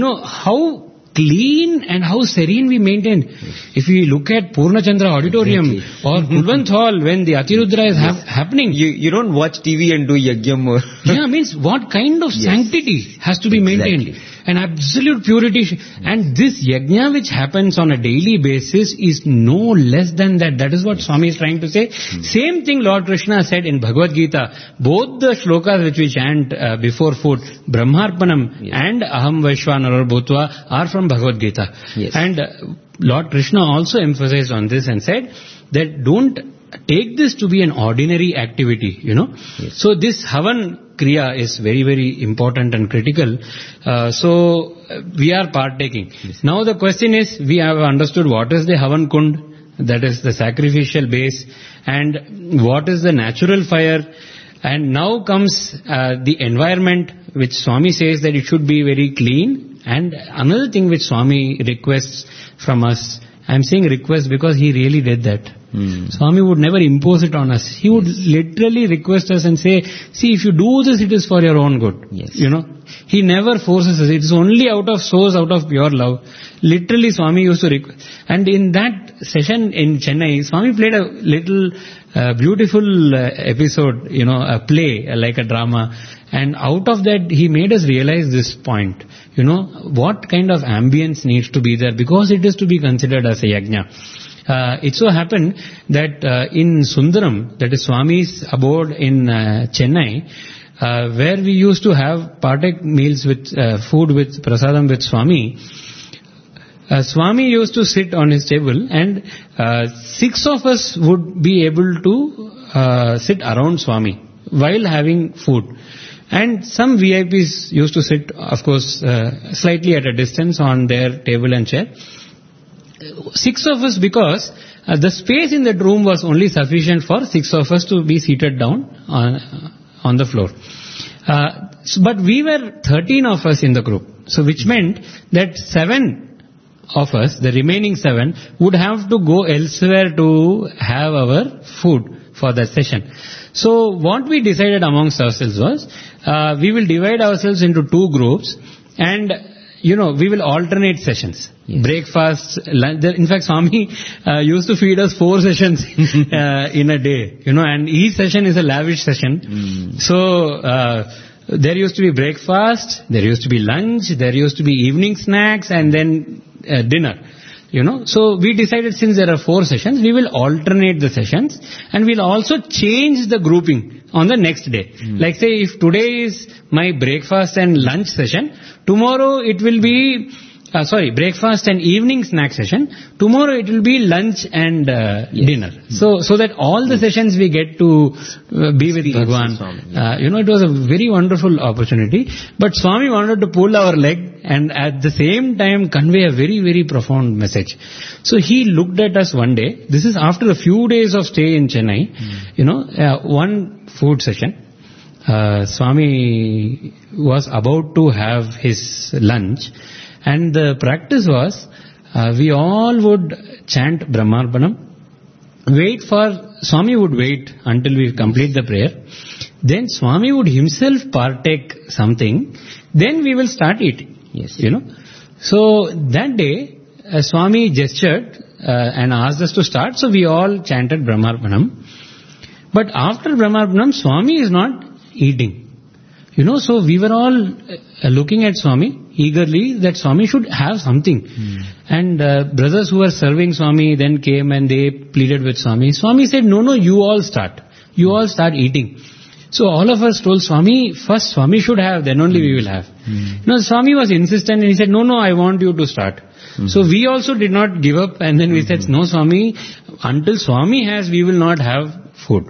how clean and how serene we maintain. If we look at Purnachandra Auditorium or Kulwant Hall, when the Atirudra is happening, You don't watch TV and do yagyam or... yeah, means what kind of sanctity has to be maintained? Exactly. An absolute purity. And this yajna which happens on a daily basis is no less than that. That is what Swami is trying to say. Same thing Lord Krishna said in Bhagavad Gita. Both the shlokas which we chant before food, Brahmarpanam and Aham Vaishwanara Bhutva, are from Bhagavad Gita. Yes. And Lord Krishna also emphasized on this and said that don't take this to be an ordinary activity, Yes. So this Havan Kriya is very, very important and critical. So we are partaking. Yes. Now the question is, we have understood what is the Havan Kund, that is the sacrificial base, and what is the natural fire. And now comes the environment, which Swami says that it should be very clean. And another thing which Swami requests from us, I am saying request because he really did that. Swami would never impose it on us. He would literally request us and say, see, if you do this, it is for your own good. Yes. He never forces us. It is only out of source, out of pure love. Literally, Swami used to request. And in that session in Chennai, Swami played a little beautiful episode, a play, like a drama. And out of that, he made us realize this point. What kind of ambience needs to be there, because it is to be considered as a yajna. It so happened that in Sundaram, that is Swami's abode in Chennai, where we used to have partake meals with food with prasadam with Swami, Swami used to sit on his table, and 6 of us would be able to sit around Swami while having food. And some VIPs used to sit, of course, slightly at a distance on their table and chair. 6 of us, because the space in that room was only sufficient for 6 of us to be seated down on the floor. But we were 13 of us in the group. So which meant that 7 of us, the remaining 7, would have to go elsewhere to have our food for that session. So what we decided amongst ourselves was, we will divide ourselves into 2 groups, and we will alternate sessions. Yes. Breakfast, lunch. In fact, Swami used to feed us 4 sessions in a day, and each session is a lavish session. So there used to be breakfast, there used to be lunch, there used to be evening snacks, and then dinner. So we decided, since there are 4 sessions, we will alternate the sessions, and we'll also change the grouping on the next day. Like, say, if today is my breakfast and lunch session, tomorrow it will be breakfast and evening snack session. Tomorrow it will be lunch and dinner. So that all the sessions we get to be with Bhagwan. It was a very wonderful opportunity. But Swami wanted to pull our leg and at the same time convey a very, very profound message. So he looked at us one day. This is after a few days of stay in Chennai. One food session. Swami was about to have his lunch. And the practice was, we all would chant Brahmarpanam, Swami would wait until we complete the prayer. Then Swami would himself partake something. Then we will start eating. Yes. So that day, Swami gestured and asked us to start. So we all chanted Brahmarpanam. But after Brahmarpanam, Swami is not eating. So we were all looking at Swami eagerly that Swami should have something. And brothers who were serving Swami then came and they pleaded with Swami. Swami said, no, you all start. You all start eating. So all of us told Swami, first Swami should have, then only we will have. Swami was insistent and he said, no, I want you to start. So we also did not give up, and then we said, no Swami, until Swami has, we will not have food.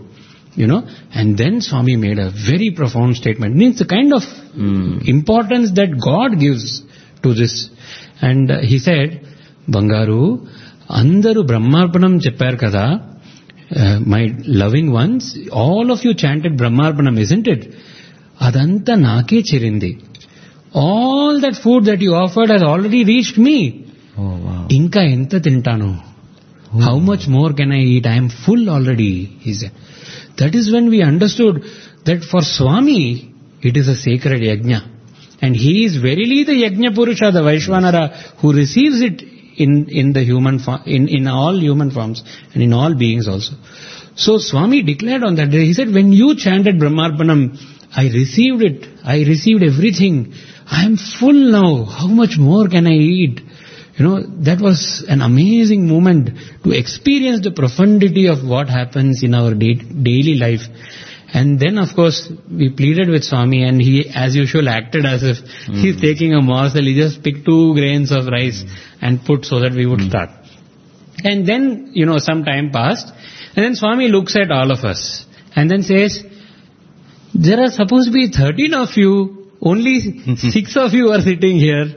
And then Swami made a very profound statement. Means the kind of importance that God gives to this. And he said, Bangaru, Andaru Brahmarpanam cheppar kada. My loving ones, all of you chanted Brahmarpanam, isn't it? Adanta nake chirindi. All that food that you offered has already reached me. Oh, wow. Inka enta tintanu. How much more can I eat? I am full already, he said. That is when we understood that for Swami, it is a sacred yajna. And he is verily the Yajna Purusha, the Vaishvanara, who receives it in the human form, in all human forms and in all beings also. So Swami declared on that day, he said, when you chanted Brahmarpanam, I received it. I received everything. I am full now. How much more can I eat? That was an amazing moment to experience the profundity of what happens in our daily life. And then, of course, we pleaded with Swami, and he, as usual, acted as if he's taking a morsel. He just picked 2 grains of rice and put so that we would start. And then, some time passed, and then Swami looks at all of us and then says, there are supposed to be 13 of you, only 6 of you are sitting here.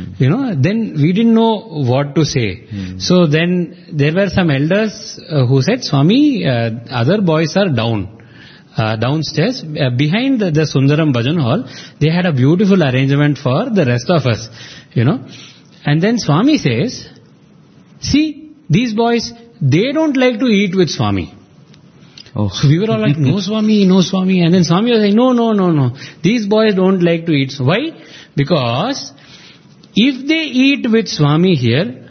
Then we didn't know what to say. So then there were some elders who said, Swami, other boys are downstairs. Behind the Sundaram Bhajan Hall, they had a beautiful arrangement for the rest of us, And then Swami says, see, these boys, they don't like to eat with Swami. Oh. So we were all like, no Swami. And then Swami was like, no. These boys don't like to eat. Why? Because if they eat with Swami here,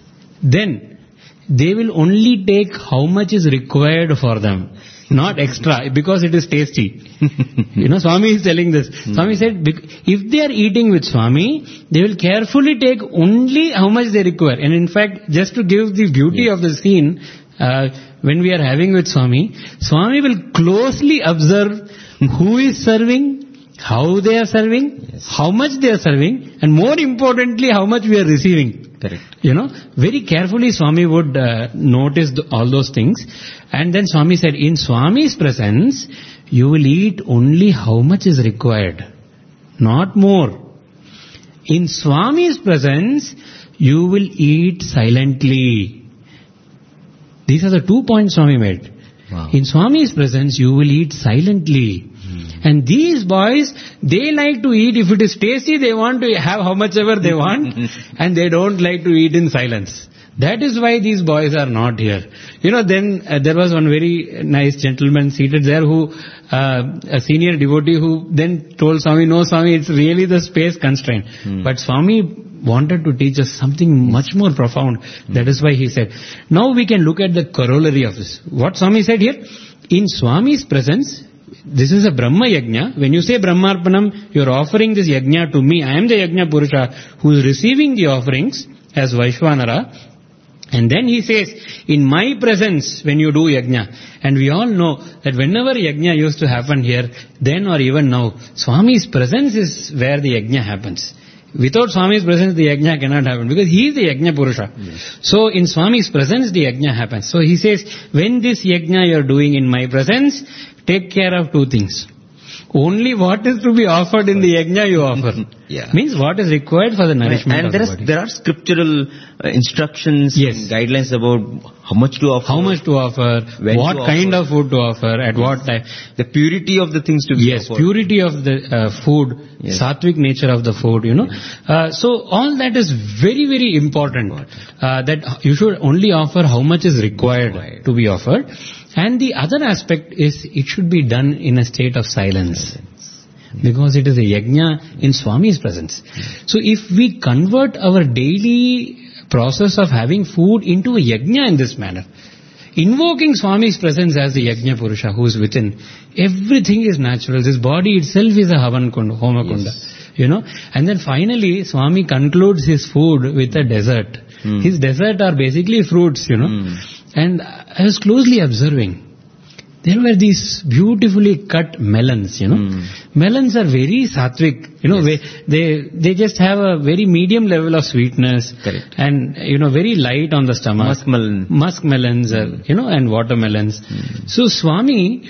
then they will only take how much is required for them, not extra, because it is tasty. Swami is telling this. Swami said, if they are eating with Swami, they will carefully take only how much they require. And in fact, just to give the beauty of the scene, when we are having with Swami, Swami will closely observe who is serving, how they are serving, how much they are serving, and more importantly, how much we are receiving. Correct. Very carefully Swami would notice all those things. And then Swami said, in Swami's presence, you will eat only how much is required, not more. In Swami's presence, you will eat silently. These are the 2 points Swami made. Wow. In Swami's presence, you will eat silently. And these boys, they like to eat. If it is tasty, they want to have how much ever they want. And they don't like to eat in silence. That is why these boys are not here. Then there was one very nice gentleman seated there who, a senior devotee who then told Swami, no Swami, it's really the space constraint. But Swami wanted to teach us something much more profound. That is why he said. Now we can look at the corollary of this. What Swami said here, in Swami's presence, this is a Brahma Yajna. When you say Brahmarpanam, you are offering this Yajna to me. I am the Yajna Purusha who is receiving the offerings as Vaishvanara. And then he says, in my presence when you do Yajna. And we all know that whenever Yajna used to happen here, then or even now, Swami's presence is where the Yajna happens. Without Swami's presence, the Yajna cannot happen, because he is the Yajna Purusha. Yes. So in Swami's presence, the Yajna happens. So he says, when this Yajna you are doing in my presence, take care of 2 things. Only what is to be offered in the Yajna you offer. Means what is required for the nourishment of the body. There are scriptural instructions and guidelines about how much to offer. How much to offer, what kind of food to offer, at what time. The purity of the things to be offered. Purity of the food, sattvic nature of the food, So all that is very, very important. That you should only offer how much is required to be offered. And the other aspect is it should be done in a state of silence. Because it is a yajna in Swami's presence. So if we convert our daily process of having food into a yajna in this manner, invoking Swami's presence as the Yajna Purusha who is within, everything is natural. This body itself is a Havan Kunda, Homa Kunda. You know, and then finally Swami concludes his food with a dessert. His dessert are basically fruits, you know. And I was closely observing. There were these beautifully cut melons, you know. Melons are very sattvic, you know, they just have a very medium level of sweetness. Correct. And, you know, very light on the stomach. Musk melons, you know, and watermelons. So Swami,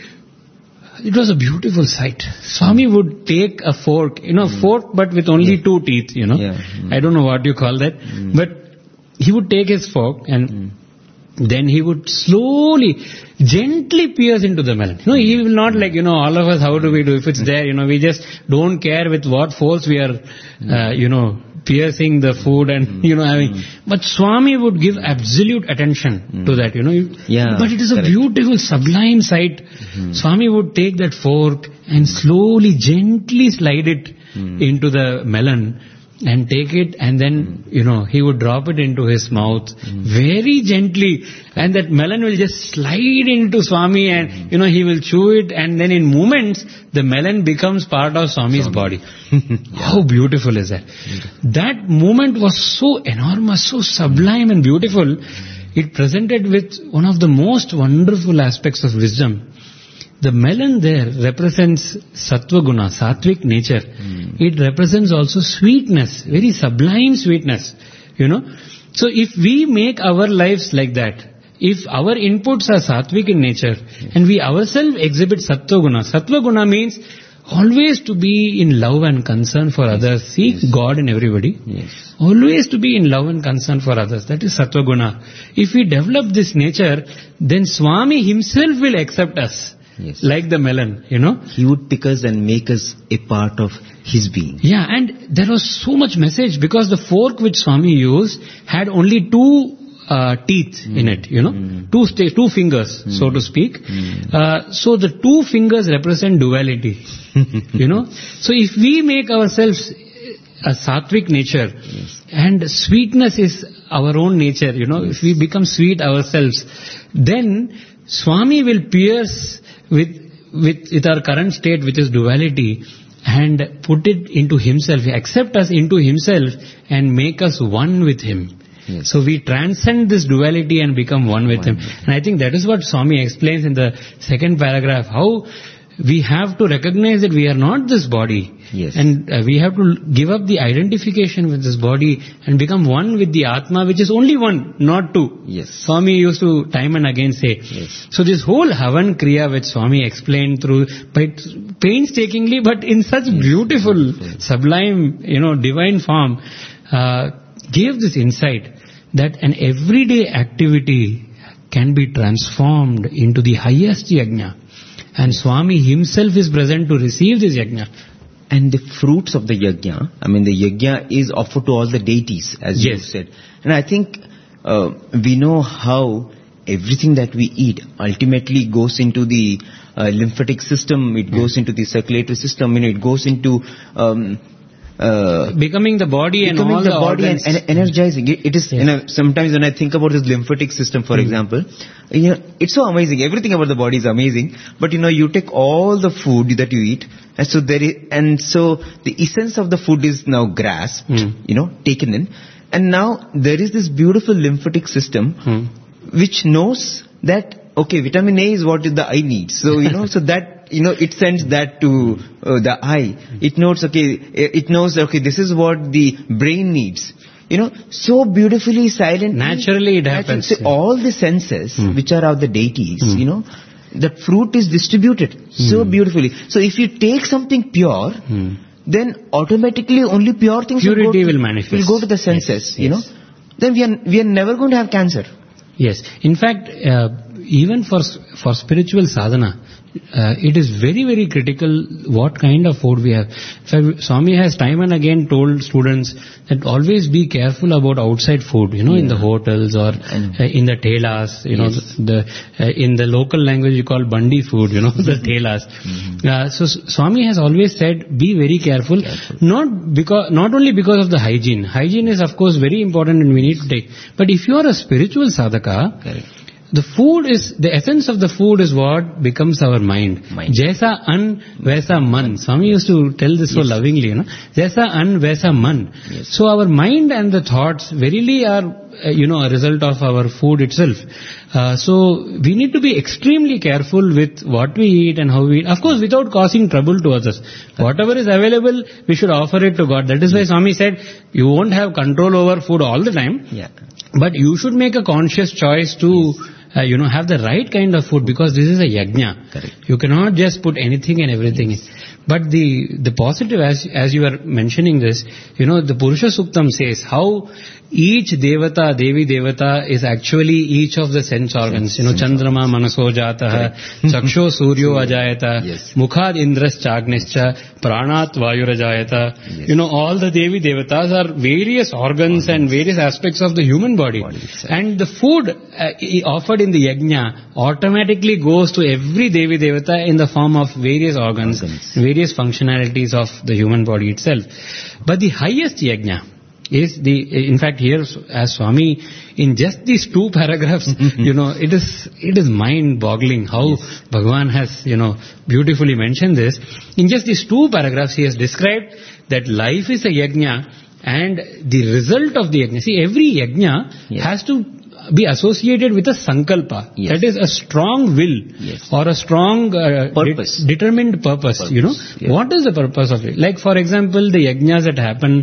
it was a beautiful sight. Swami would take a fork, you know, fork but with only two teeth, you know. I don't know what you call that. But he would take his fork and then he would slowly, gently pierce into the melon. You know, he will not like, you know, all of us, how do we do? If it's there, you know, we just don't care with what force we are, you know, piercing the food and, you know, having. But Swami would give absolute attention to that, you know. But it is a beautiful, sublime sight. Swami would take that fork and slowly, gently slide it into the melon and take it, and then, you know, he would drop it into his mouth very gently, and that melon will just slide into Swami, and, you know, he will chew it, and then in moments the melon becomes part of Swami's body. How beautiful is that? That moment was so enormous, so sublime and beautiful. It presented with one of the most wonderful aspects of wisdom. The melon there represents sattva guna, sattvic nature. It represents also sweetness, very sublime sweetness, you know. So if we make our lives like that, if our inputs are sattvic in nature, and we ourselves exhibit sattva guna means always to be in love and concern for others, seek God in everybody. Always to be in love and concern for others, that is sattva guna. If we develop this nature, then Swami himself will accept us. Like the melon, you know. He would pick us and make us a part of his being. Yeah, and there was so much message because the fork which Swami used had only two teeth in it, you know. Two fingers, so to speak. So the two fingers represent duality, you know. So if we make ourselves a sattvic nature, and sweetness is our own nature, you know, if we become sweet ourselves, then Swami will pierce with our current state, which is duality, and put it into himself, accept us into himself and make us one with him. So we transcend this duality and become one with him. And I think that is what Swami explains in the second paragraph, how we have to recognize that we are not this body. And we have to give up the identification with this body and become one with the Atma, which is only one, not two. Swami used to time and again say. So this whole Havan Kriya which Swami explained through, painstakingly, but in such beautiful, sublime, you know, divine form, gave this insight that an everyday activity can be transformed into the highest yajna. And Swami himself is present to receive this yajna. And the fruits of the yajna, I mean the yajna is offered to all the deities, as you said. And I think we know how everything that we eat ultimately goes into the lymphatic system, it goes into the circulatory system, you know, it goes into becoming the body and all the body organs. and energizing. It is, you know, sometimes when I think about this lymphatic system, for example, you know, it's so amazing. Everything about the body is amazing. But, you know, you take all the food that you eat, and so the essence of the food is now grasped, you know, taken in. And now there is this beautiful lymphatic system which knows that, okay, vitamin A is what the eye needs. So, you know, so that, you know, it sends that to the eye. It knows, okay, this is what the brain needs. You know, so beautifully, silently. Naturally it happens. So all the senses, which are of the deities, you know, the fruit is distributed so beautifully. So if you take something pure, then automatically only pure things will manifest. Will go to the senses, you know. Then we are never going to have cancer. In fact, even for spiritual sadhana, it is very, very critical what kind of food we have. So Swami has time and again told students that always be careful about outside food, you know, in the hotels or in the telas, you know, in the local language you call bandi food, you know, the telas. So Swami has always said, be very careful, not only because of the hygiene. Hygiene is of course very important and we need to take. But if you are a spiritual sadhaka, the essence of the food is what becomes our mind. Jaisa an, vaisa man. Swami used to tell this so lovingly, Jaisa an, vaisa man. Yes. So our mind and the thoughts verily are, a result of our food itself. So we need to be extremely careful with what we eat and how we eat. Of course, without causing trouble to others. Whatever is available, we should offer it to God. That is why Swami said, you won't have control over food all the time. Yeah. But you should make a conscious choice to, have the right kind of food, because this is a yajna. Correct. You cannot just put anything and everything in. But the positive, as you were mentioning this, the Purusha Suktam says how each devata, Devi devata is actually each of the sense organs. Chandrama manaso jataha, chaksho suryo ajayata, Yes. mukhad indras chagnischa, pranat vayurajayata. Yes. All the Devi devatas are various organs and various aspects of the human body. And the food offered in the yajna automatically goes to every Devi devata in the form of various organs. Various functionalities of the human body itself. But the highest yajna is in fact here, as Swami, in just these 2 paragraphs, it is mind-boggling how Bhagavan has, beautifully mentioned this. In just these 2 paragraphs, he has described that life is a yajna and the result of the yajna. See, every yajna has to be associated with a sankalpa. Yes. That is a strong will or a strong Purpose. determined purpose. Yes. What is the purpose of it? Like, for example, the yajnas that happen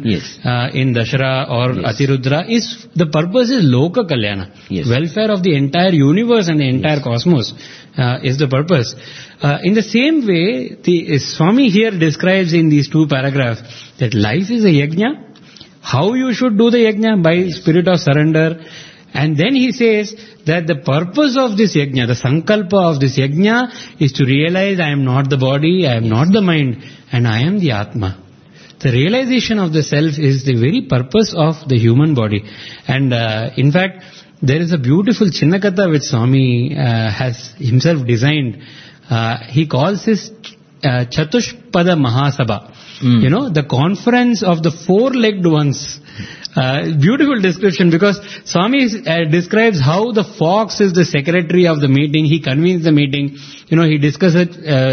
in Dashara or Atirudra, the purpose is Loka Kalyana. Yes. Welfare of the entire universe and the entire cosmos is the purpose. In the same way, the Swami here describes in these 2 paragraphs that life is a yajna, how you should do the yajna by spirit of surrender. And then he says that the purpose of this yajna, the sankalpa of this yajna, is to realize I am not the body, I am not the mind, and I am the Atma. The realization of the self is the very purpose of the human body. And in fact, there is a beautiful Chinnakatha which Swami has himself designed. He calls this Chatushpada Mahasabha. The conference of the 4-legged ones. Beautiful description, because Swami describes how the fox is the secretary of the meeting. He convenes the meeting. He discusses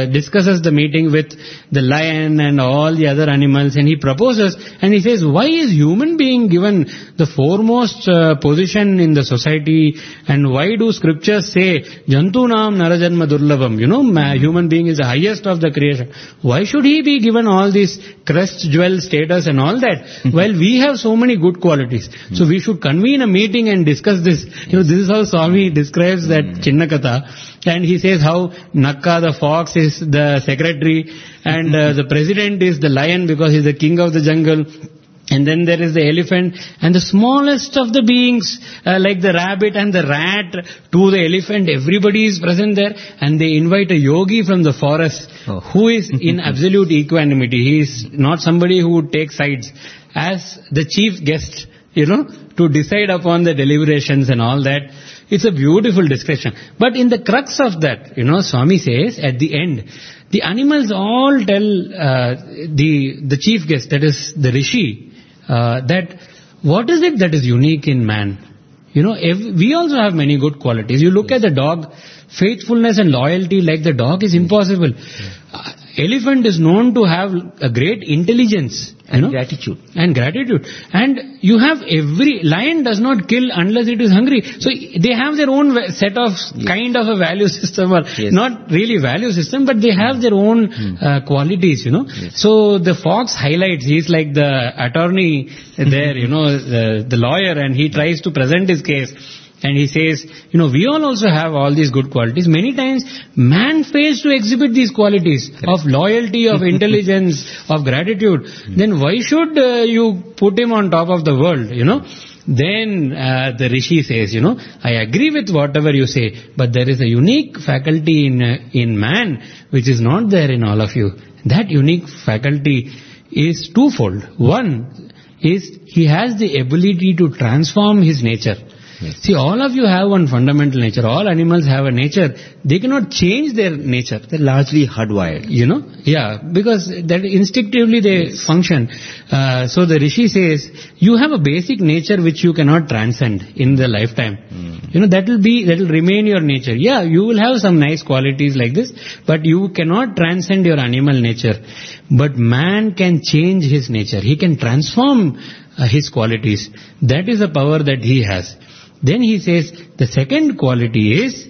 the meeting with the lion and all the other animals, and he proposes, and he says, why is human being given the foremost position in the society, and why do scriptures say jantunam narajanma durlabam? Human being is the highest of the creation. Why should he be given all this crest, jewel status and all that? Well, we have so many good qualities. So we should convene a meeting and discuss this. This is how Swami describes that Chinnakatha. And he says how Nakka, the fox, is the secretary, and the president is the lion because he's the king of the jungle. And then there is the elephant, and the smallest of the beings, like the rabbit and the rat, to the elephant, everybody is present there, and they invite a yogi from the forest, who is in absolute equanimity. He is not somebody who would take sides, as the chief guest, to decide upon the deliberations and all that. It's a beautiful description. But in the crux of that, Swami says, at the end, the animals all tell the chief guest, that is the rishi, that what is it that is unique in man? We also have many good qualities. You look at the dog, faithfulness and loyalty like the dog is impossible. Elephant is known to have a great intelligence. And gratitude. And gratitude. And you have lion does not kill unless it is hungry. So they have their own set of kind of a value system, or not really value system, but they have their own qualities, So the fox highlights, he's like the attorney there, the lawyer, and he tries to present his case. And he says, we all also have all these good qualities. Many times, man fails to exhibit these qualities of loyalty, of intelligence, of gratitude. Then why should you put him on top of the world, Then the Rishi says, I agree with whatever you say, but there is a unique faculty in man which is not there in all of you. That unique faculty is twofold. One is he has the ability to transform his nature. Yes. See, all of you have one fundamental nature. All animals have a nature. They cannot change their nature. They're largely hardwired. Yeah, because that instinctively they function. So the Rishi says, you have a basic nature which you cannot transcend in the lifetime. That will remain your nature. Yeah, you will have some nice qualities like this, but you cannot transcend your animal nature. But man can change his nature. He can transform his qualities. That is a power that he has. Then he says, the second quality is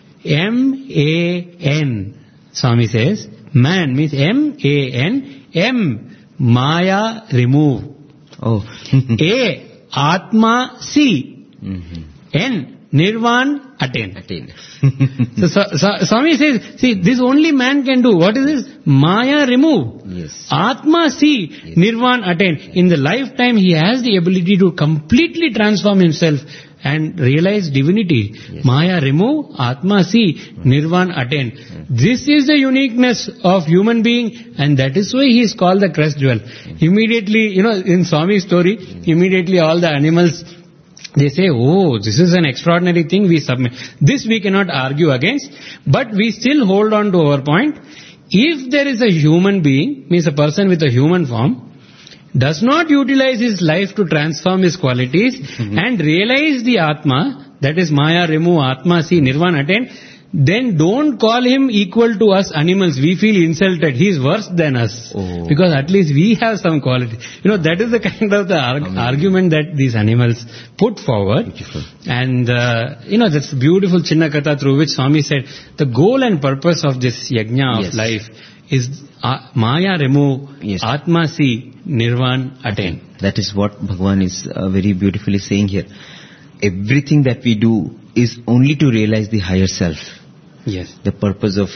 M-A-N. Swami says, man means M-A-N. M, Maya, remove. Oh. A, Atma, see. N, Nirvan, attain. So Swami says, see, this only man can do. What is this? Maya, remove. Yes. Atma, see. Yes. Nirvan, attain. In the lifetime, he has the ability to completely transform himself and realize divinity. Yes. Maya, remove. Atma, see. Nirvan, attain. This is the uniqueness of human being, and that is why he is called the crest jewel. Immediately, in Swami's story, immediately all the animals, they say, oh, this is an extraordinary thing, we submit. This we cannot argue against, but we still hold on to our point. If there is a human being, means a person with a human form, does not utilize his life to transform his qualities and realize the Atma, that is Maya, remove, Atma, see, Nirvana, attain, then don't call him equal to us animals. We feel insulted. He is worse than us. Oh. Because at least we have some quality. That is the kind of the argument that these animals put forward. Beautiful. And, that's beautiful Chinnakatha through which Swami said, the goal and purpose of this yajna of life is Maya remove, Atma see, Nirvan attain. That is what Bhagavan is very beautifully saying here. Everything that we do is only to realize the higher self. Yes. The purpose of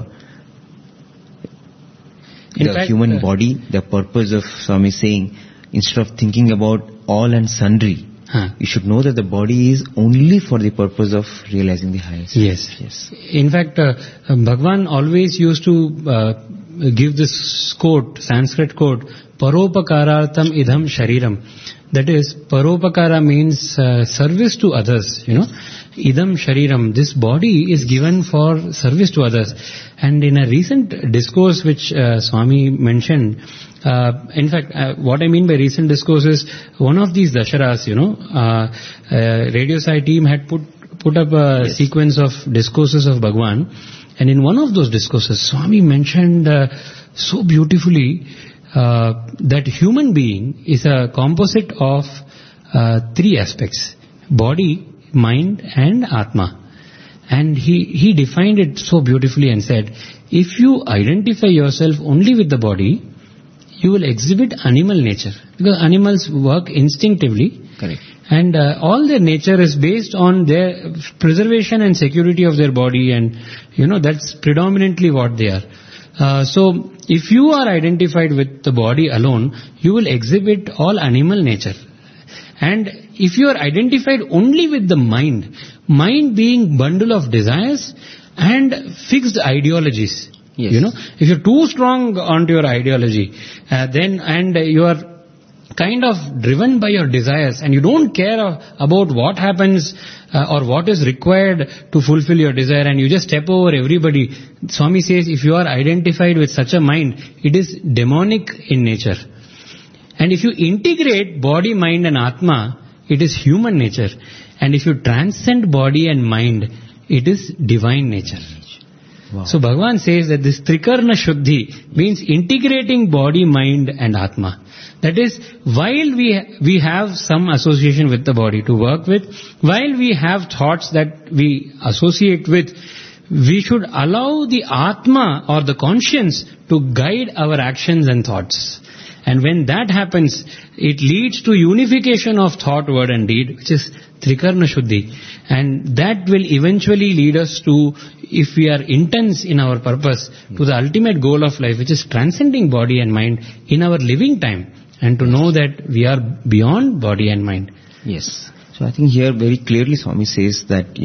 the human body, the purpose of Swami saying, instead of thinking about all and sundry, you should know that the body is only for the purpose of realizing the higher self. Yes. In fact, Bhagavan always used to give this quote, Sanskrit quote, Paropakarartham idham shariram. That is, Paropakara means service to others, Idam shariram, this body is given for service to others. And in a recent discourse which Swami mentioned, in fact, what I mean by recent discourse is, one of these dasharas, Radio Sai team had put up a sequence of discourses of Bhagwan. And in one of those discourses, Swami mentioned so beautifully that human being is a composite of three aspects: body, mind and Atma. And he defined it so beautifully and said, if you identify yourself only with the body, you will exhibit animal nature. Because animals work instinctively. Correct. And all their nature is based on their preservation and security of their body, and that's predominantly what they are. So if you are identified with the body alone, you will exhibit all animal nature. And if you are identified only with the mind being bundle of desires and fixed ideologies, if you're too strong onto your ideology, and you are kind of driven by your desires and you don't care about what happens or what is required to fulfill your desire, and you just step over everybody, Swami says, if you are identified with such a mind, it is demonic in nature. And if you integrate body, mind and Atma, it is human nature. And if you transcend body and mind, it is divine nature. Wow. So Bhagavan says that this Trikarna Shuddhi means integrating body, mind and Atma. That is, while we have some association with the body to work with, while we have thoughts that we associate with, we should allow the Atma or the conscience to guide our actions and thoughts. And when that happens, it leads to unification of thought, word and deed, which is Trikarna Shuddhi. And that will eventually lead us to, if we are intense in our purpose, to the ultimate goal of life, which is transcending body and mind in our living time, and to know that we are beyond body and mind. Yes. So I think here very clearly Swami says that,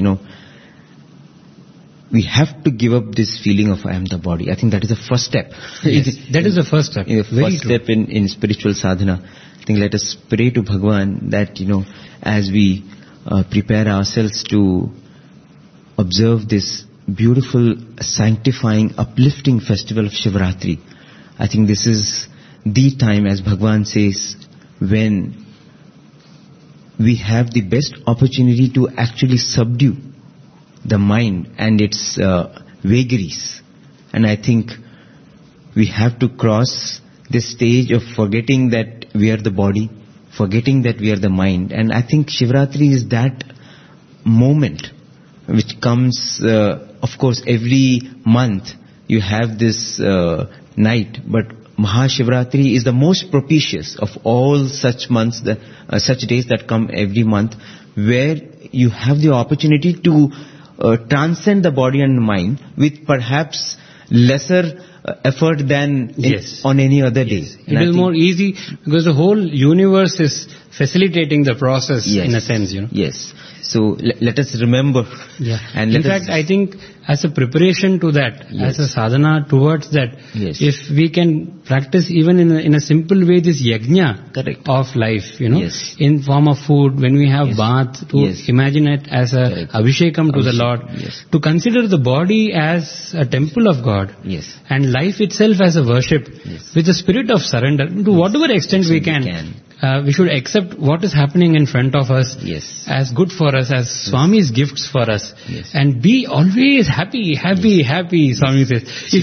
we have to give up this feeling of I am the body. I think that is the first step. Yes, that is the first step. Very first step in spiritual sadhana. I think let us pray to Bhagavan that, as we prepare ourselves to observe this beautiful, sanctifying, uplifting festival of Shivratri. I think this is the time, as Bhagwan says, when we have the best opportunity to actually subdue the mind and its vagaries. And I think we have to cross this stage of forgetting that we are the body, forgetting that we are the mind. And I think Shivratri is that moment which comes, of course, every month you have this night, but Mahashivratri is the most propitious of all such months, such days that come every month, where you have the opportunity to transcend the body and mind with perhaps lesser effort than on any other day. It is more easy because the whole universe is facilitating the process in a sense, Yes. So let us remember. And in fact, I think as a preparation to that, as a sadhana towards that, if we can practice even in a simple way this yajna of life, in form of food, when we have bath, to imagine it as a abhishekam to the Lord, to consider the body as a temple of God, and life itself as a worship, with the spirit of surrender, to whatever extent we can. We should accept what is happening in front of us as good for us, as Swami's gifts for us, and be always happy, Swami says.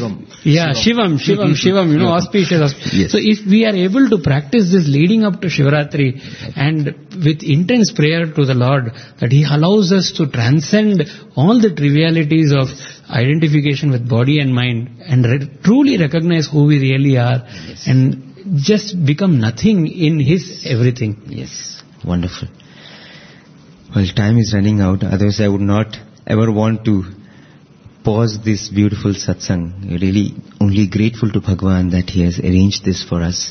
Shivam, auspicious. So if we are able to practice this leading up to Shivratri, and with intense prayer to the Lord, that He allows us to transcend all the trivialities of identification with body and mind, and truly recognize who we really are, and just become nothing in His everything. Yes, wonderful. Well, time is running out. Otherwise, I would not ever want to pause this beautiful satsang. Really, only grateful to Bhagwan that He has arranged this for us.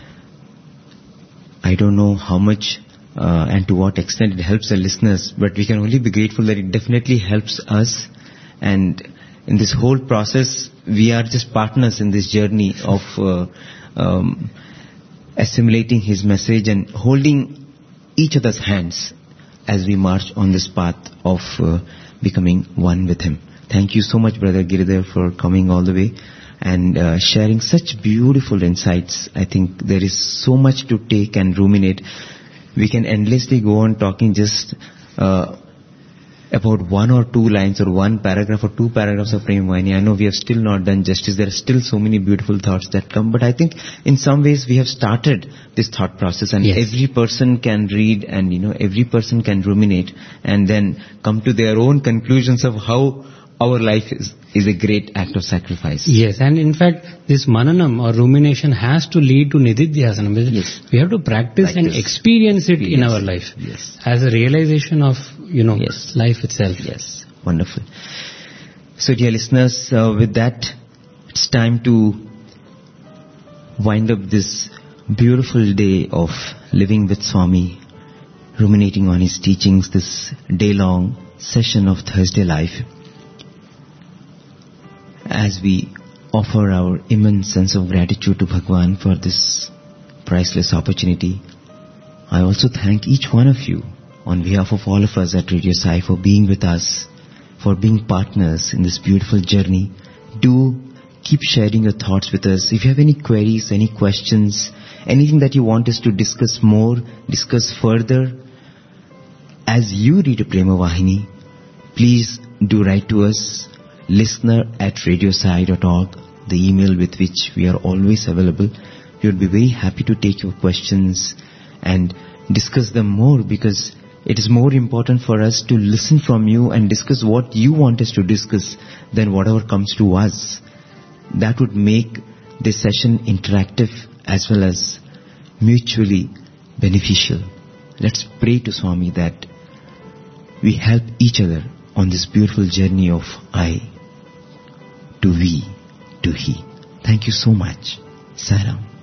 I don't know how much and to what extent it helps the listeners, but we can only be grateful that it definitely helps us. And in this whole process, we are just partners in this journey of assimilating His message and holding each other's hands as we march on this path of becoming one with Him. Thank you so much, Brother Giridhar, for coming all the way and sharing such beautiful insights. I think there is so much to take and ruminate. We can endlessly go on talking just about one or two lines or one paragraph or two paragraphs of Prema Vahini. I know we have still not done justice. There are still so many beautiful thoughts that come. But I think in some ways we have started this thought process, and every person can read and, every person can ruminate and then come to their own conclusions of how our life is a great act of sacrifice. Yes, and in fact, this mananam or rumination has to lead to nididhyasana. We have to practice and experience it in our life as a realization of, life itself. Yes, wonderful. So, dear listeners, with that, it's time to wind up this beautiful day of living with Swami, ruminating on his teachings, this day-long session of Thursday Life. As we offer our immense sense of gratitude to Bhagwan for this priceless opportunity, I also thank each one of you on behalf of all of us at Radio Sai for being with us, for being partners in this beautiful journey. Do keep sharing your thoughts with us. If you have any queries, any questions, anything that you want us to discuss more, discuss further, as you read Prema Vahini, please do write to us, listener@radiosai.org, the email with which we are always available. We would be very happy to take your questions and discuss them more, because it is more important for us to listen from you and discuss what you want us to discuss than whatever comes to us. That would make this session interactive as well as mutually beneficial. Let's pray to Swami that we help each other on this beautiful journey of I to we to He. Thank you so much. Saram.